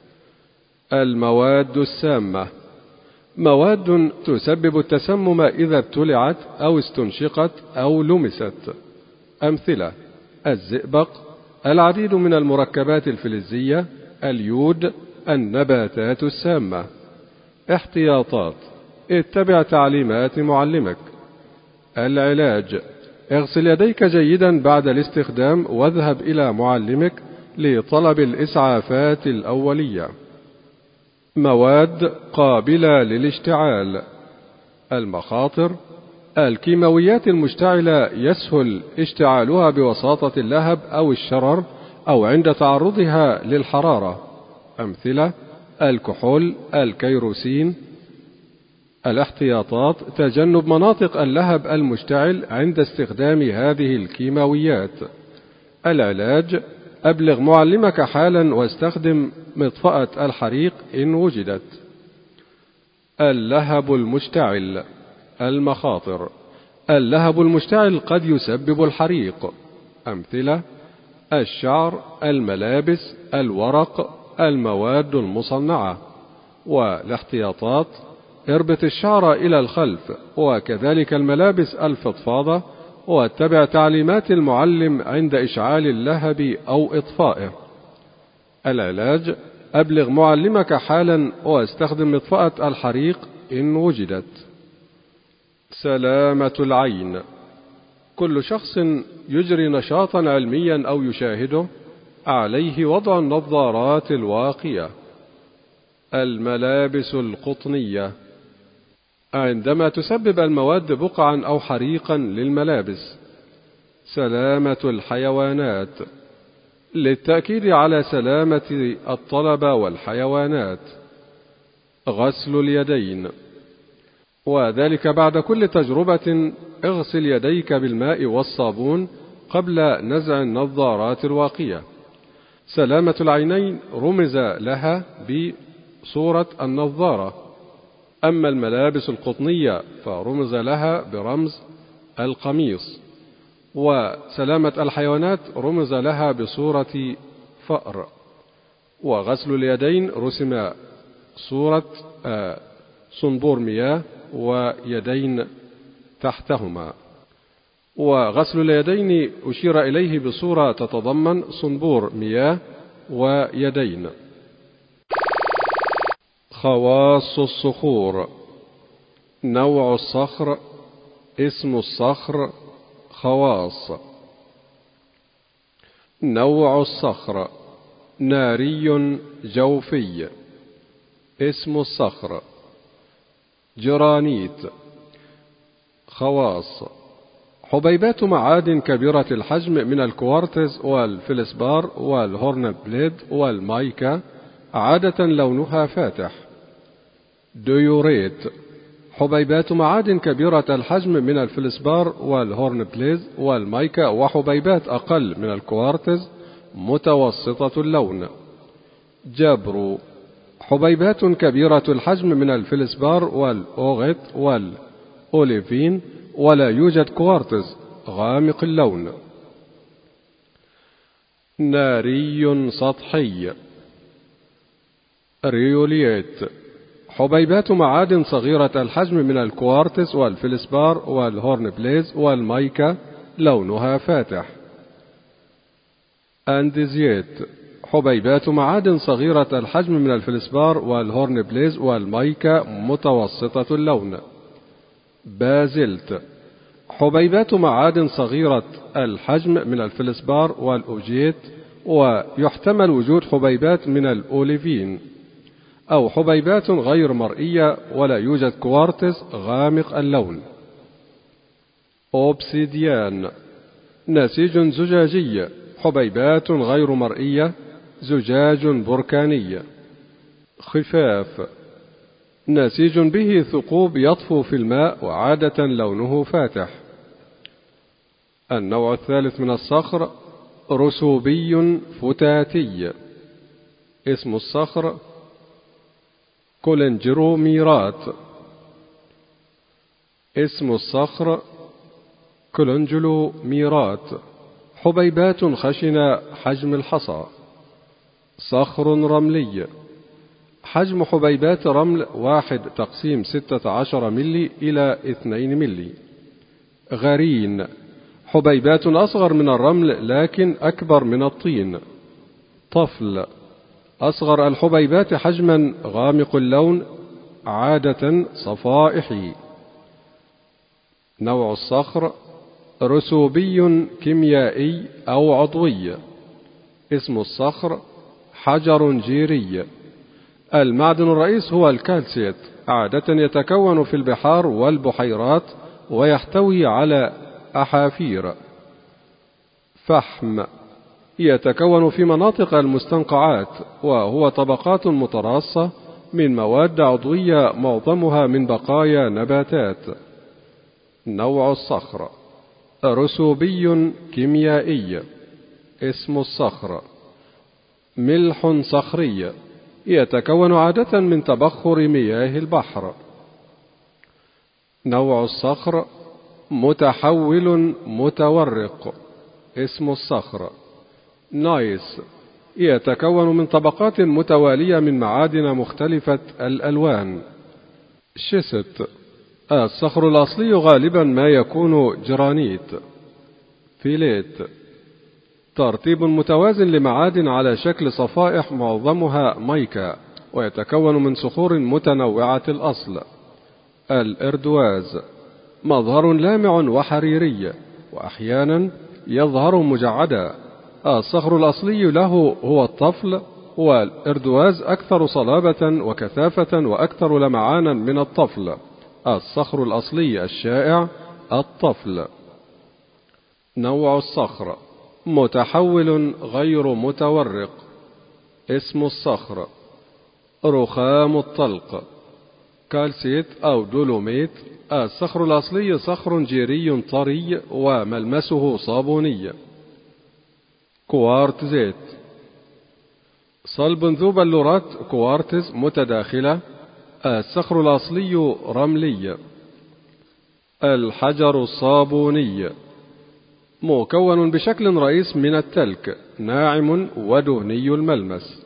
المواد السامة. مواد تسبب التسمم إذا ابتلعت أو استنشقت أو لمست. أمثلة: الزئبق، العديد من المركبات الفلزية، اليود، النباتات السامة. احتياطات: اتبع تعليمات معلمك. العلاج: اغسل يديك جيدا بعد الاستخدام، واذهب إلى معلمك لطلب الإسعافات الأولية. مواد قابلة للاشتعال. المخاطر: الكيماويات المشتعلة يسهل اشتعالها بواسطة اللهب أو الشرر، أو عند تعرضها للحرارة. أمثلة: الكحول، الكيروسين. الاحتياطات: تجنب مناطق اللهب المشتعل عند استخدام هذه الكيماويات. العلاج: أبلغ معلمك حالا، واستخدم مطفأة الحريق إن وجدت. اللهب المشتعل. المخاطر: اللهب المشتعل قد يسبب الحريق. أمثلة: الشعر، الملابس، الورق، المواد المصنعة. والاحتياطات: اربط الشعر إلى الخلف، وكذلك الملابس الفضفاضة، واتبع تعليمات المعلم عند إشعال اللهب أو إطفائه. العلاج: أبلغ معلمك حالا واستخدم مطفأة الحريق إن وجدت. سلامة العين: كل شخص يجري نشاطا علميا أو يشاهده عليه وضع النظارات الواقية. الملابس القطنية: عندما تسبب المواد بقعا أو حريقا للملابس. سلامة الحيوانات: للتأكيد على سلامة الطلبة والحيوانات. غسل اليدين، وذلك بعد كل تجربة اغسل يديك بالماء والصابون قبل نزع النظارات الواقية. سلامة العينين رمز لها بصورة النظارة، أما الملابس القطنية فرمز لها برمز القميص، وسلامة الحيوانات رمز لها بصورة فأر. وغسل اليدين رسم صورة صنبور مياه ويدين تحتهما، وغسل اليدين أشير إليه بصورة تتضمن صنبور مياه ويدين. خواص الصخور: نوع الصخر، اسم الصخر، خواص. نوع الصخر: ناري جوفي. اسم الصخر: جرانيت. خواص: حبيبات معادن كبيرة الحجم من الكوارتز والفلسبار والهورن بليد والمايكا، عادة لونها فاتح. ديوريت: حبيبات معادن كبيرة الحجم من الفلسبار والهورن بليز والمايكا وحبيبات أقل من الكوارتز متوسطة اللون. جابرو: حبيبات كبيرة الحجم من الفلسبار والأوغيت والأوليفين ولا يوجد كوارتز غامق اللون. ناري سطحي. ريوليت: حبيبات معادن صغيرة الحجم من الكوارتز والفلسبار والهورن بليز والمايكا لونها فاتح. أنديزيت: حبيبات معادن صغيرة الحجم من الفلسبار والهورن بليز والمايكا متوسطة اللون. بازلت: حبيبات معادن صغيرة الحجم من الفلسبار والأوجيت، ويحتمل وجود حبيبات من الأوليفين، أو حبيبات غير مرئية ولا يوجد كوارتز غامق اللون. أوبسيديان: نسيج زجاجي، حبيبات غير مرئية، زجاج بركاني. خفاف: نسيج به ثقوب يطفو في الماء وعادة لونه فاتح. النوع الثالث من الصخر: رسوبي فتاتي. اسم الصخر: كولنجروميرات. اسم الصخر: كولنجلوميرات، حبيبات خشنة حجم الحصى. صخر رملي: حجم حبيبات رمل واحد تقسيم ستة عشر ملي إلى اثنين ملي. غرين: حبيبات أصغر من الرمل لكن أكبر من الطين. طفل: أصغر الحبيبات حجما، غامق اللون، عادة صفائحي. نوع الصخر: رسوبي كيميائي أو عضوي. اسم الصخر: حجر جيري. المعدن الرئيس هو الكالسيت، عادة يتكون في البحار والبحيرات ويحتوي على أحافير. فحم: يتكون في مناطق المستنقعات، وهو طبقات متراصة من مواد عضوية معظمها من بقايا نباتات. نوع الصخر: رسوبي كيميائي. اسم الصخر: ملح صخري، يتكون عادة من تبخر مياه البحر. نوع الصخر متحول متورق. اسم الصخر نايس، يتكون من طبقات متوالية من معادن مختلفة الألوان. شيست، الصخر الأصلي غالبا ما يكون جرانيت. فيليت، ترتيب متوازن لمعادن على شكل صفائح معظمها مايكا، ويتكون من صخور متنوعة الأصل. الإردواز، مظهر لامع وحريري، وأحيانا يظهر مجعدا. الصخر الأصلي له هو الطفل، والإردواز أكثر صلابة وكثافة وأكثر لمعانا من الطفل. الصخر الأصلي الشائع الطفل. نوع الصخر متحول غير متورق. اسم الصخر رخام الطلق. كالسيت أو دولوميت، الصخر الأصلي صخر جيري طري وملمسه صابوني. كوارتزيت، صلب ذو بلورات كوارتز متداخلة، الصخر الأصلي رملي. الحجر الصابوني، مكون بشكل رئيس من التلك، ناعم ودهني الملمس.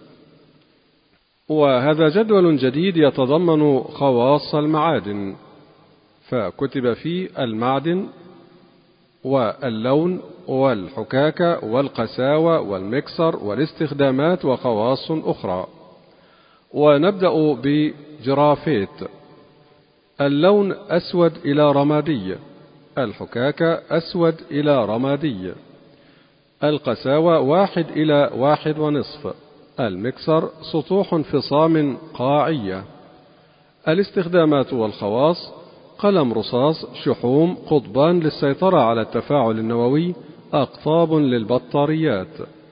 وهذا جدول جديد يتضمن خواص المعادن، فكتب فيه المعدن واللون والحكاكة والقساوة والمكسر والاستخدامات وخواص أخرى. ونبدأ بجرافيت. اللون أسود إلى رمادي، الحكاكة أسود إلى رمادي، القساوة واحد إلى واحد ونصف، المكسر سطوح انفصام قاعية. الاستخدامات والخواص: قلم رصاص، شحوم، قضبان للسيطرة على التفاعل النووي، أقطاب للبطاريات.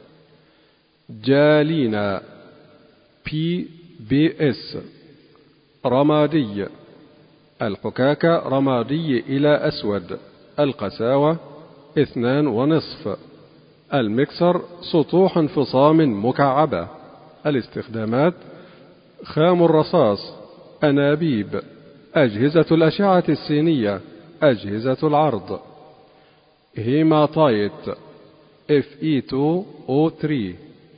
جالينا بي بي اس رمادي، الحكاكة رمادي إلى أسود، القساوة اثنان ونصف، المكسر سطوح انفصام مكعبة. الاستخدامات: خام الرصاص، أنابيب، أجهزة الأشعة السينية، أجهزة العرض. هيماتايت إف إي اثنين أو ثلاثة،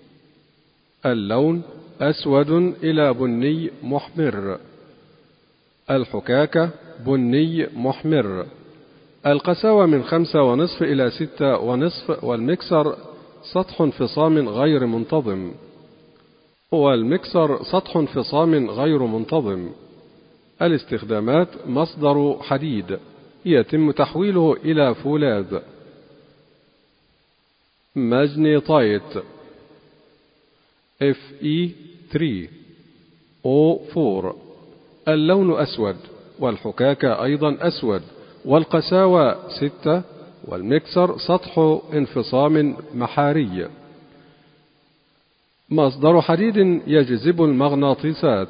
اللون أسود إلى بني محمر، الحكاكة بني محمر، القساوة من خمسة ونصف إلى ستة ونصف، والمكسر سطح انفصام غير منتظم والمكسر سطح انفصام غير منتظم. الاستخدامات: مصدر حديد يتم تحويله إلى فولاذ. ماجنيتايت إف إي ثلاثة أو أربعة، اللون أسود، والحكاكة أيضا أسود، والقساوة ستة، والمكسر سطح انفصام محاري. مصدر حديد يجذب المغناطيسات.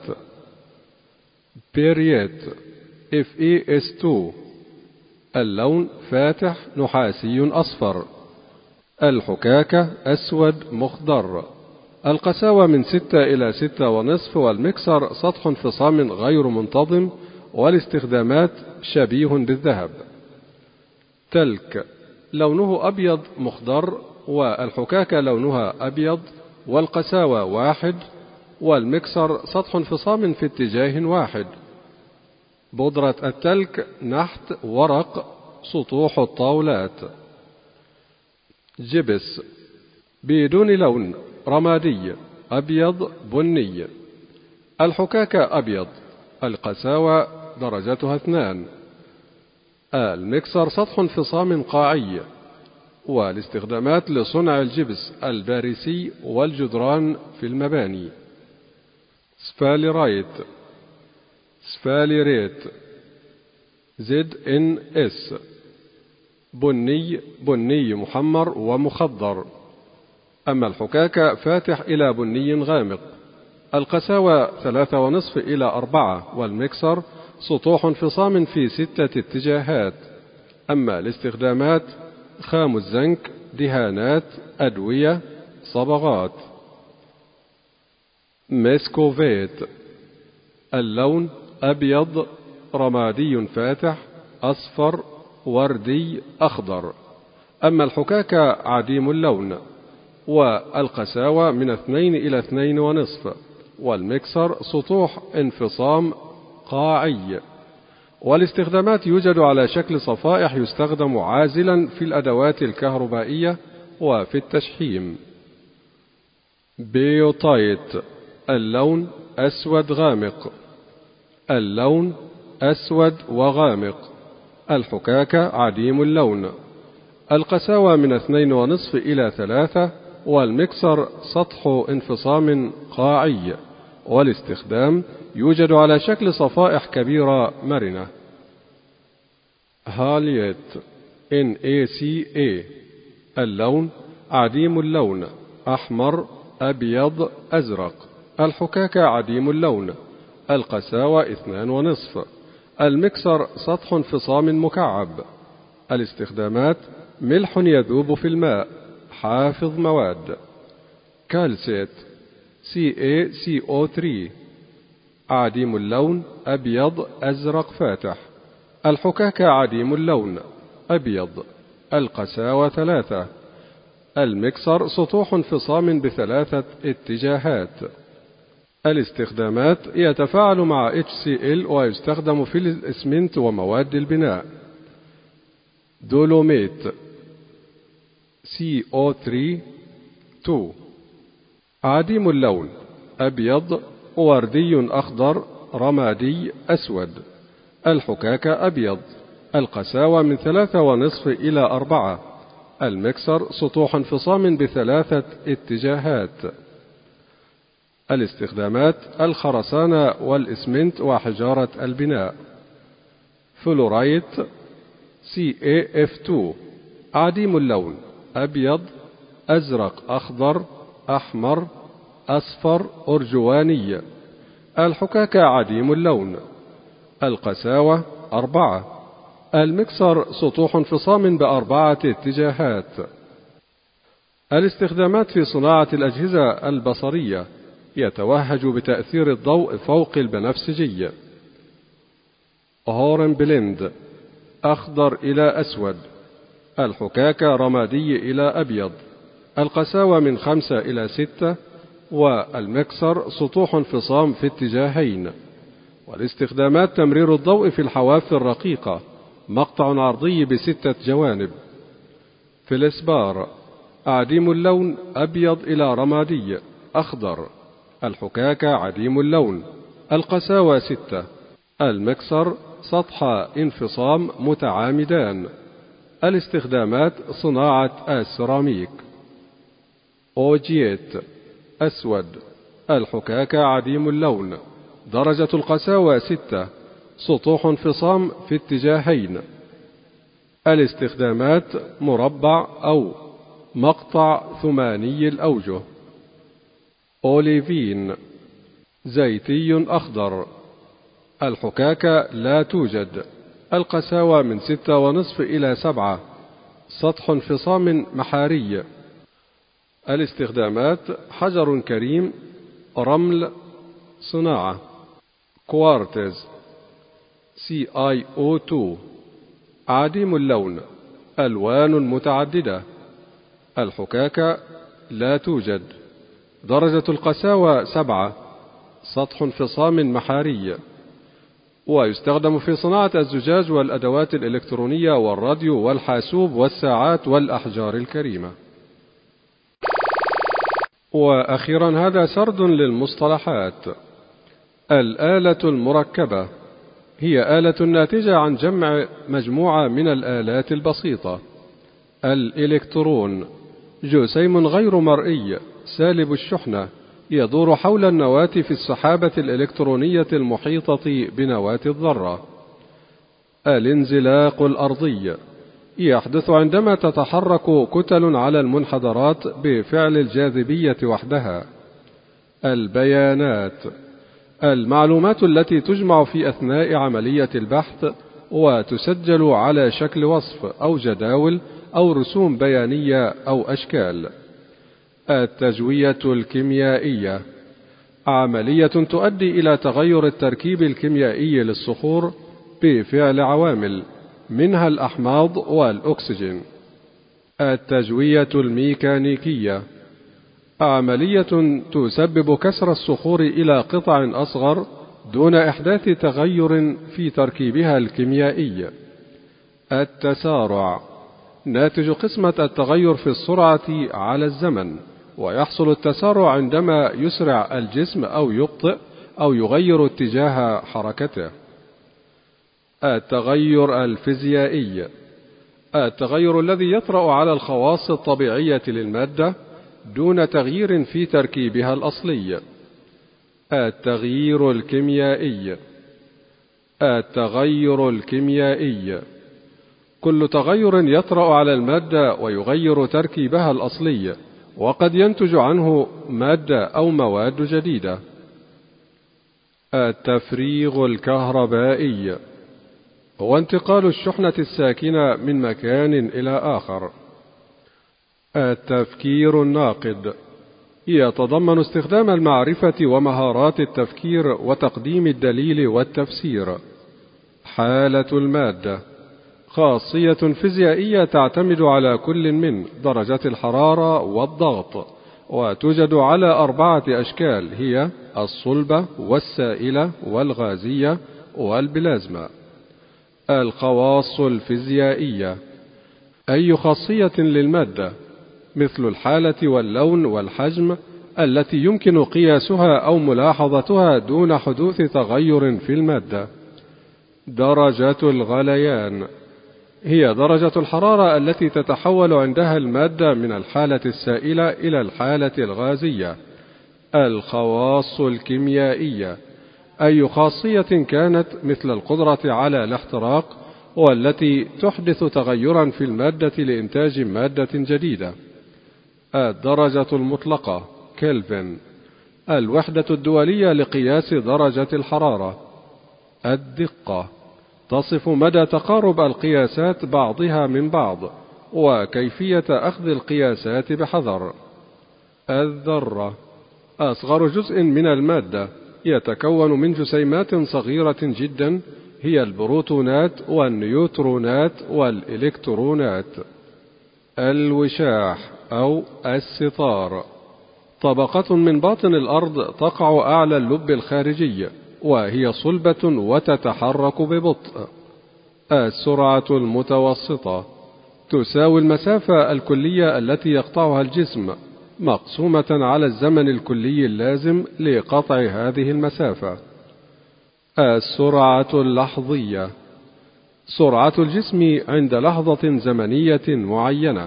بيريت إف إي إس اثنين، اللون فاتح نحاسي أصفر، الحكاكة أسود مخضر، القساوة من ستة إلى ستة ونصف، والمكسر سطح انفصام غير منتظم، والاستخدامات شبيه بالذهب. تلك لونه أبيض مخضر، والحكاكة لونها أبيض، والقساوة واحد، والمكسر سطح انفصام في اتجاه واحد. بودرة التلك نحت ورق سطوح الطاولات. جبس بدون لون، رمادي، أبيض بني، الحكاكة أبيض، القساوة درجتها اثنان، المكسر سطح انفصام قاعي. والاستخدامات لصنع الجبس الباريسي والجدران في المباني. سفاليرايت سفاليريت زد إن إس، بني بني محمر ومخضر، أما الحكاكة فاتح إلى بني غامق، القساوة ثلاثة ونصف إلى أربعة، والمكسر سطوح انفصام في ستة اتجاهات. أما الاستخدامات: خام الزنك، دهانات، أدوية، صبغات. ميسكوفيت، اللون أبيض رمادي فاتح، أصفر، وردي، أخضر. أما الحكاكة عديم اللون، والقساوة من اثنين إلى اثنين ونصف، والمكسر سطوح انفصام قاعي. والاستخدامات يوجد على شكل صفائح يستخدم عازلا في الأدوات الكهربائية وفي التشحيم. بيوتايت، اللون أسود غامق. اللون أسود وغامق. الحكاكة عديم اللون. القساوة من اثنين ونصف إلى ثلاثة، والمكسر سطح انفصام قاعي. والاستخدام يوجد على شكل صفائح كبيرة مرنة. هاليت، إن إيه سي إيه، اللون عديم اللون، أحمر، أبيض، أزرق. الحكاكة عديم اللون. القساوة اثنان ونصف. المكسر سطح انفصام مكعب. الاستخدامات ملح يذوب في الماء، حافظ مواد. كالسيت، سي إيه سي أو ثلاثة، عديم اللون، أبيض، أزرق فاتح. الحكاكة عديم اللون، أبيض. القساوة ثلاثة. المكسر سطوح انفصام بثلاثة اتجاهات. الاستخدامات يتفاعل مع إتش سي إل ويستخدم في الإسمنت ومواد البناء. دولوميت، سي أو ثلاثة اثنين، عديم اللون، أبيض، وردي، أخضر، رمادي، أسود. الحكاكة أبيض. القساوة من ثلاثة ونصف إلى أربعة. المكسر سطوح انفصام بثلاثة اتجاهات. الاستخدامات الخرسانة والإسمنت وحجارة البناء. فلورايت، سي إيه إف اثنين، عديم اللون، أبيض، أزرق، أخضر، أحمر، أصفر، أرجواني. الحكاكة عديم اللون. القساوة أربعة. المكسر سطوح انفصام بأربعة اتجاهات. الاستخدامات في صناعة الأجهزة البصرية يتوهج بتأثير الضوء فوق البنفسجي. هورن بلند، أخضر إلى أسود. الحكاكة رمادي إلى أبيض. القساوة من خمسة إلى ستة، والمكسر سطوح انفصام في اتجاهين. والاستخدامات تمرير الضوء في الحواف الرقيقة، مقطع عرضي بستة جوانب. فلسبار، عديم اللون، أبيض إلى رمادي، أخضر. الحكاكة عديم اللون. القساوة ستة. المكسر سطح انفصام متعامدان. الاستخدامات صناعة السيراميك. أوجيت، أسود. الحكاكة عديم اللون. درجة القساوة ستة. سطوح انفصام في اتجاهين. الاستخدامات مربع أو مقطع ثماني الأوجه. أوليفين، زيتي أخضر. الحكاكة لا توجد. القساوة من ستة ونصف إلى سبعة. سطح انفصام محاري. الاستخدامات حجر كريم، رمل، صناعة. كوارتز، سي آي أو اثنين، عديم اللون، ألوان متعددة. الحكاكة لا توجد. درجة القساوة سبعة. سطح انفصام محاري. ويستخدم في صناعة الزجاج والأدوات الإلكترونية والراديو والحاسوب والساعات والأحجار الكريمة. وأخيرا هذا سرد للمصطلحات. الآلة المركبة هي آلة ناتجة عن جمع مجموعة من الآلات البسيطة. الإلكترون جسيم غير مرئي سالب الشحنة يدور حول النواة في السحابة الإلكترونية المحيطة بنواة الذرة. الانزلاق الأرضي يحدث عندما تتحرك كتل على المنحدرات بفعل الجاذبية وحدها. البيانات المعلومات التي تجمع في أثناء عملية البحث وتسجل على شكل وصف أو جداول أو رسوم بيانية أو أشكال. التجوية الكيميائية عملية تؤدي إلى تغير التركيب الكيميائي للصخور بفعل عوامل منها الأحماض والأكسجين. التجوية الميكانيكية عملية تسبب كسر الصخور إلى قطع أصغر دون إحداث تغير في تركيبها الكيميائي. التسارع ناتج قسمة التغير في السرعة على الزمن، ويحصل التسارع عندما يسرع الجسم أو يبطئ أو يغير اتجاه حركته. التغير الفيزيائي التغير الذي يطرأ على الخواص الطبيعية للمادة دون تغيير في تركيبها الأصلي. التغيير الكيميائي التغير الكيميائي كل تغير يطرأ على المادة ويغير تركيبها الأصلي، وقد ينتج عنه مادة أو مواد جديدة. التفريغ الكهربائي هو انتقال الشحنة الساكنة من مكان إلى آخر. التفكير الناقد يتضمن استخدام المعرفة ومهارات التفكير وتقديم الدليل والتفسير. حالة المادة خاصية فيزيائية تعتمد على كل من درجة الحرارة والضغط، وتوجد على أربعة أشكال هي الصلبة والسائلة والغازية والبلازما. الخواص الفيزيائية أي خاصية للمادة مثل الحالة واللون والحجم التي يمكن قياسها أو ملاحظتها دون حدوث تغير في المادة. درجة الغليان هي درجة الحرارة التي تتحول عندها المادة من الحالة السائلة إلى الحالة الغازية. الخواص الكيميائية أي خاصية كانت مثل القدرة على الاحتراق والتي تحدث تغيرا في المادة لإنتاج مادة جديدة. الدرجة المطلقة كلفن الوحدة الدولية لقياس درجة الحرارة. الدقة تصف مدى تقارب القياسات بعضها من بعض وكيفية أخذ القياسات بحذر. الذرة أصغر جزء من المادة، يتكون من جسيمات صغيرة جدا هي البروتونات والنيوترونات والإلكترونات. الوشاح أو الستار طبقة من باطن الأرض تقع أعلى اللب الخارجي، وهي صلبة وتتحرك ببطء. السرعة المتوسطة تساوي المسافة الكلية التي يقطعها الجسم مقسومة على الزمن الكلي اللازم لقطع هذه المسافة. السرعة اللحظية سرعة الجسم عند لحظة زمنية معينة.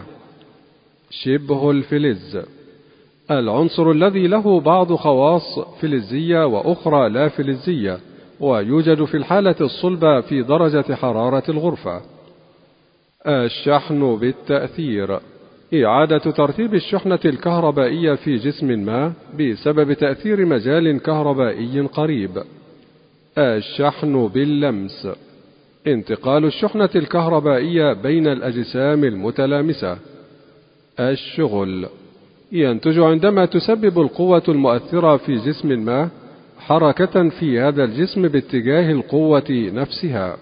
شبه الفلز العنصر الذي له بعض خواص فلزية وأخرى لا فلزية، ويوجد في الحالة الصلبة في درجة حرارة الغرفة. الشحن بالتأثير إعادة ترتيب الشحنة الكهربائية في جسم ما بسبب تأثير مجال كهربائي قريب. الشحن باللمس انتقال الشحنة الكهربائية بين الأجسام المتلامسة. الشغل ينتج عندما تسبب القوة المؤثرة في جسم ما حركة في هذا الجسم باتجاه القوة نفسها.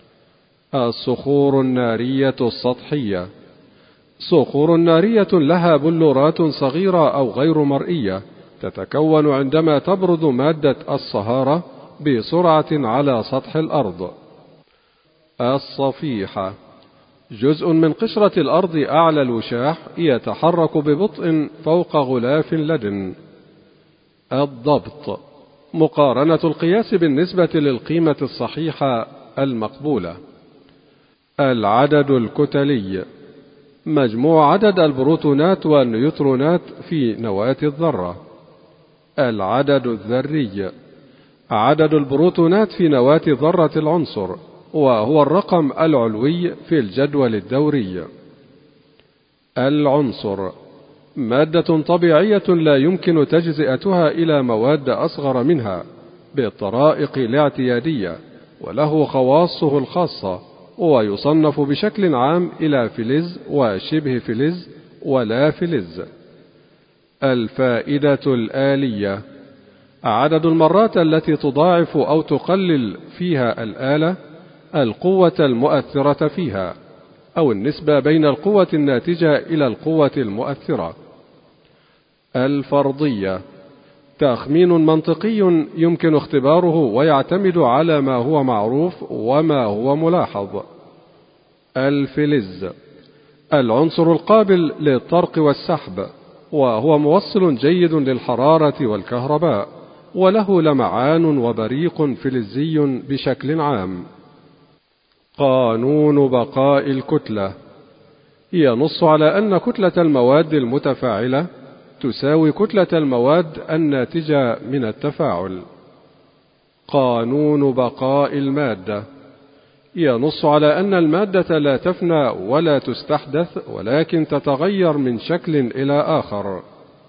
الصخور النارية السطحية صخور نارية لها بلورات صغيرة أو غير مرئية تتكون عندما تبرد مادة الصهارة بسرعة على سطح الأرض. الصفيحة جزء من قشرة الأرض أعلى الوشاح يتحرك ببطء فوق غلاف لدن. الضبط مقارنة القياس بالنسبة للقيمة الصحيحة المقبولة. العدد الكتلي مجموع عدد البروتونات والنيوترونات في نواة الذرة. العدد الذري عدد البروتونات في نواة ذرة العنصر، وهو الرقم العلوي في الجدول الدوري. العنصر مادة طبيعية لا يمكن تجزئتها إلى مواد أصغر منها بالطرائق الاعتيادية، وله خواصه الخاصة، ويصنف بشكل عام إلى فلز وشبه فلز ولا فلز. الفائدة الآلية عدد المرات التي تضاعف أو تقلل فيها الآلة القوة المؤثرة فيها، أو النسبة بين القوة الناتجة إلى القوة المؤثرة. الفرضية تخمين منطقي يمكن اختباره ويعتمد على ما هو معروف وما هو ملاحظ. الفلز العنصر القابل للطرق والسحب، وهو موصل جيد للحرارة والكهرباء، وله لمعان وبريق فلزي بشكل عام. قانون بقاء الكتلة ينص على أن كتلة المواد المتفاعلة تساوي كتلة المواد الناتجة من التفاعل. قانون بقاء المادة ينص على أن المادة لا تفنى ولا تستحدث، ولكن تتغير من شكل إلى آخر.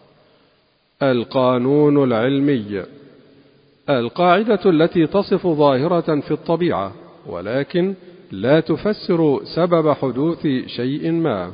القانون العلمي القاعدة التي تصف ظاهرة في الطبيعة ولكن لا تفسر سبب حدوث شيء ما.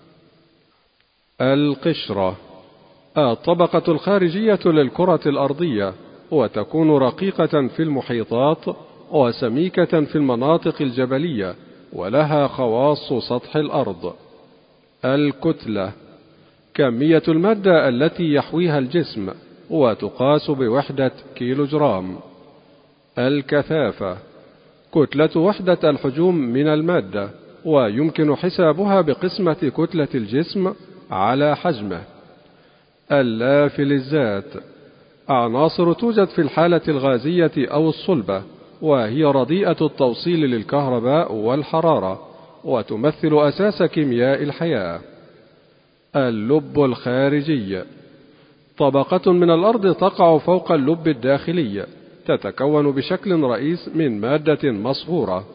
القشرة الطبقة الخارجية للكرة الأرضية، وتكون رقيقة في المحيطات وسميكة في المناطق الجبلية، ولها خواص سطح الأرض. الكتلة كمية المادة التي يحويها الجسم، وتقاس بوحدة كيلوغرام. الكثافة كتلة وحدة الحجوم من المادة، ويمكن حسابها بقسمة كتلة الجسم على حجمه. اللافلزات عناصر توجد في الحالة الغازية أو الصلبة، وهي رديئة التوصيل للكهرباء والحرارة، وتمثل أساس كيمياء الحياة. اللب الخارجي طبقة من الأرض تقع فوق اللب الداخلي، تتكون بشكل رئيس من مادة مصهورة.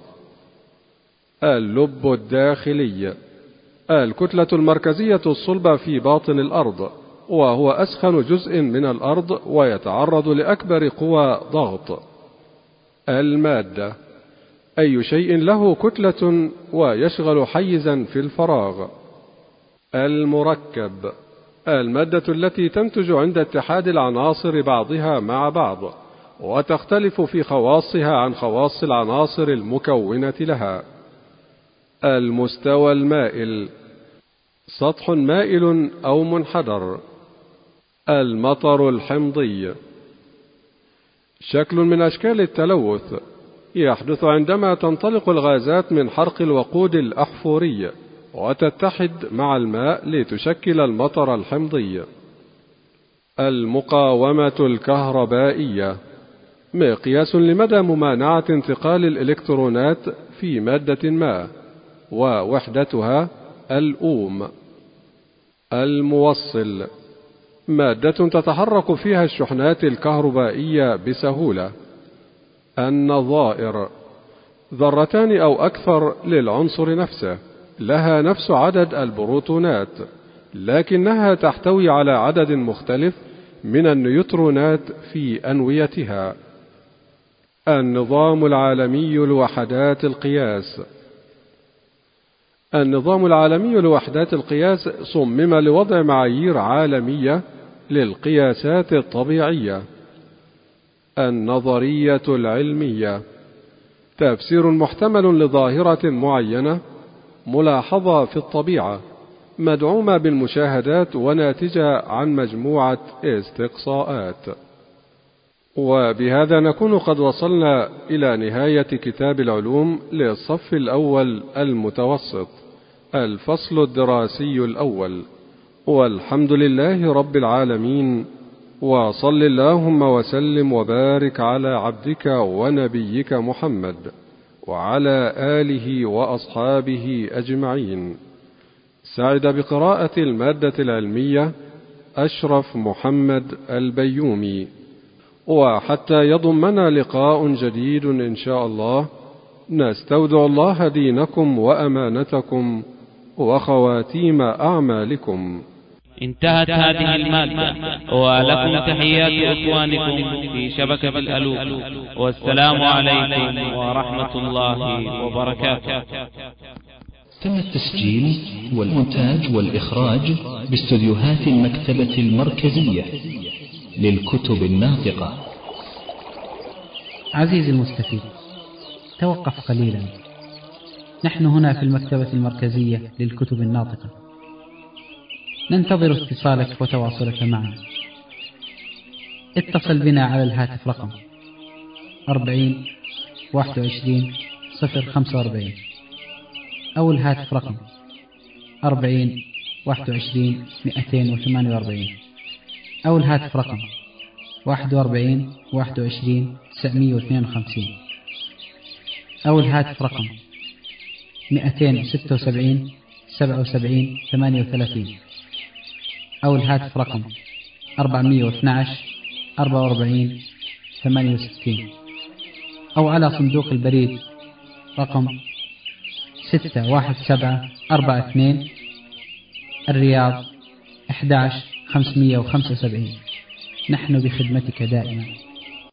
اللب الداخلي الكتلة المركزية الصلبة في باطن الأرض، وهو أسخن جزء من الأرض ويتعرض لأكبر قوى ضغط. المادة أي شيء له كتلة ويشغل حيزا في الفراغ. المركب المادة التي تنتج عند اتحاد العناصر بعضها مع بعض، وتختلف في خواصها عن خواص العناصر المكونة لها. المستوى المائل سطح مائل أو منحدر. المطر الحمضي شكل من أشكال التلوث يحدث عندما تنطلق الغازات من حرق الوقود الأحفوري وتتحد مع الماء لتشكل المطر الحمضي. المقاومة الكهربائية مقياس لمدى ممانعة انتقال الإلكترونات في مادة ما، ووحدتها الأوم. الموصل مادة تتحرك فيها الشحنات الكهربائية بسهولة. النظائر ذرتان أو أكثر للعنصر نفسه، لها نفس عدد البروتونات، لكنها تحتوي على عدد مختلف من النيوترونات في أنويتها. النظام العالمي لوحدات القياس النظام العالمي لوحدات القياس صمم لوضع معايير عالمية للقياسات الطبيعية. النظرية العلمية تفسير محتمل لظاهرة معينة ملاحظة في الطبيعة، مدعومة بالمشاهدات وناتجة عن مجموعة استقصاءات. وبهذا نكون قد وصلنا إلى نهاية كتاب العلوم للصف الأول المتوسط، الفصل الدراسي الأول، والحمد لله رب العالمين، وصل اللهم وسلم وبارك على عبدك ونبيك محمد وعلى آله وأصحابه أجمعين. سعد بقراءة المادة العلمية أشرف محمد البيومي. وحتى يضمنا لقاء جديد إن شاء الله، نستودع الله دينكم وأمانتكم وخواتيم أعمالكم. انتهت هذه المادة، ولكم تحيات إخوانكم في شبكة الألوف، والسلام عليكم ورحمة الله وبركاته. تم التسجيل والمونتاج والإخراج باستديوهات المكتبة المركزية للكتب الناطقة. عزيزي المستفيد، توقف قليلا. نحن هنا في المكتبة المركزية للكتب الناطقة، ننتظر اتصالك وتواصلك معنا. اتصل بنا على الهاتف رقم أربعين واحد وعشرين صفر خمسة وأربعين أو الهاتف رقم أربعين واحد وعشرين مئتين وثمانية وأربعين أو الهاتف رقم واحد وأربعين واحد وعشرين تسعمئة واثنين وخمسين أو الهاتف رقم مئتين وستة وسبعين سبعة وسبعين ثمانية وثلاثين أو الهاتف رقم أربعمئة واثني عشر أربعة وأربعين ثمانية وستين أو على صندوق البريد رقم ستة واحد سبعة أربعة اثنين الرياض أحد عشر خمسمئة وخمسة وسبعين. نحن بخدمتك دائما.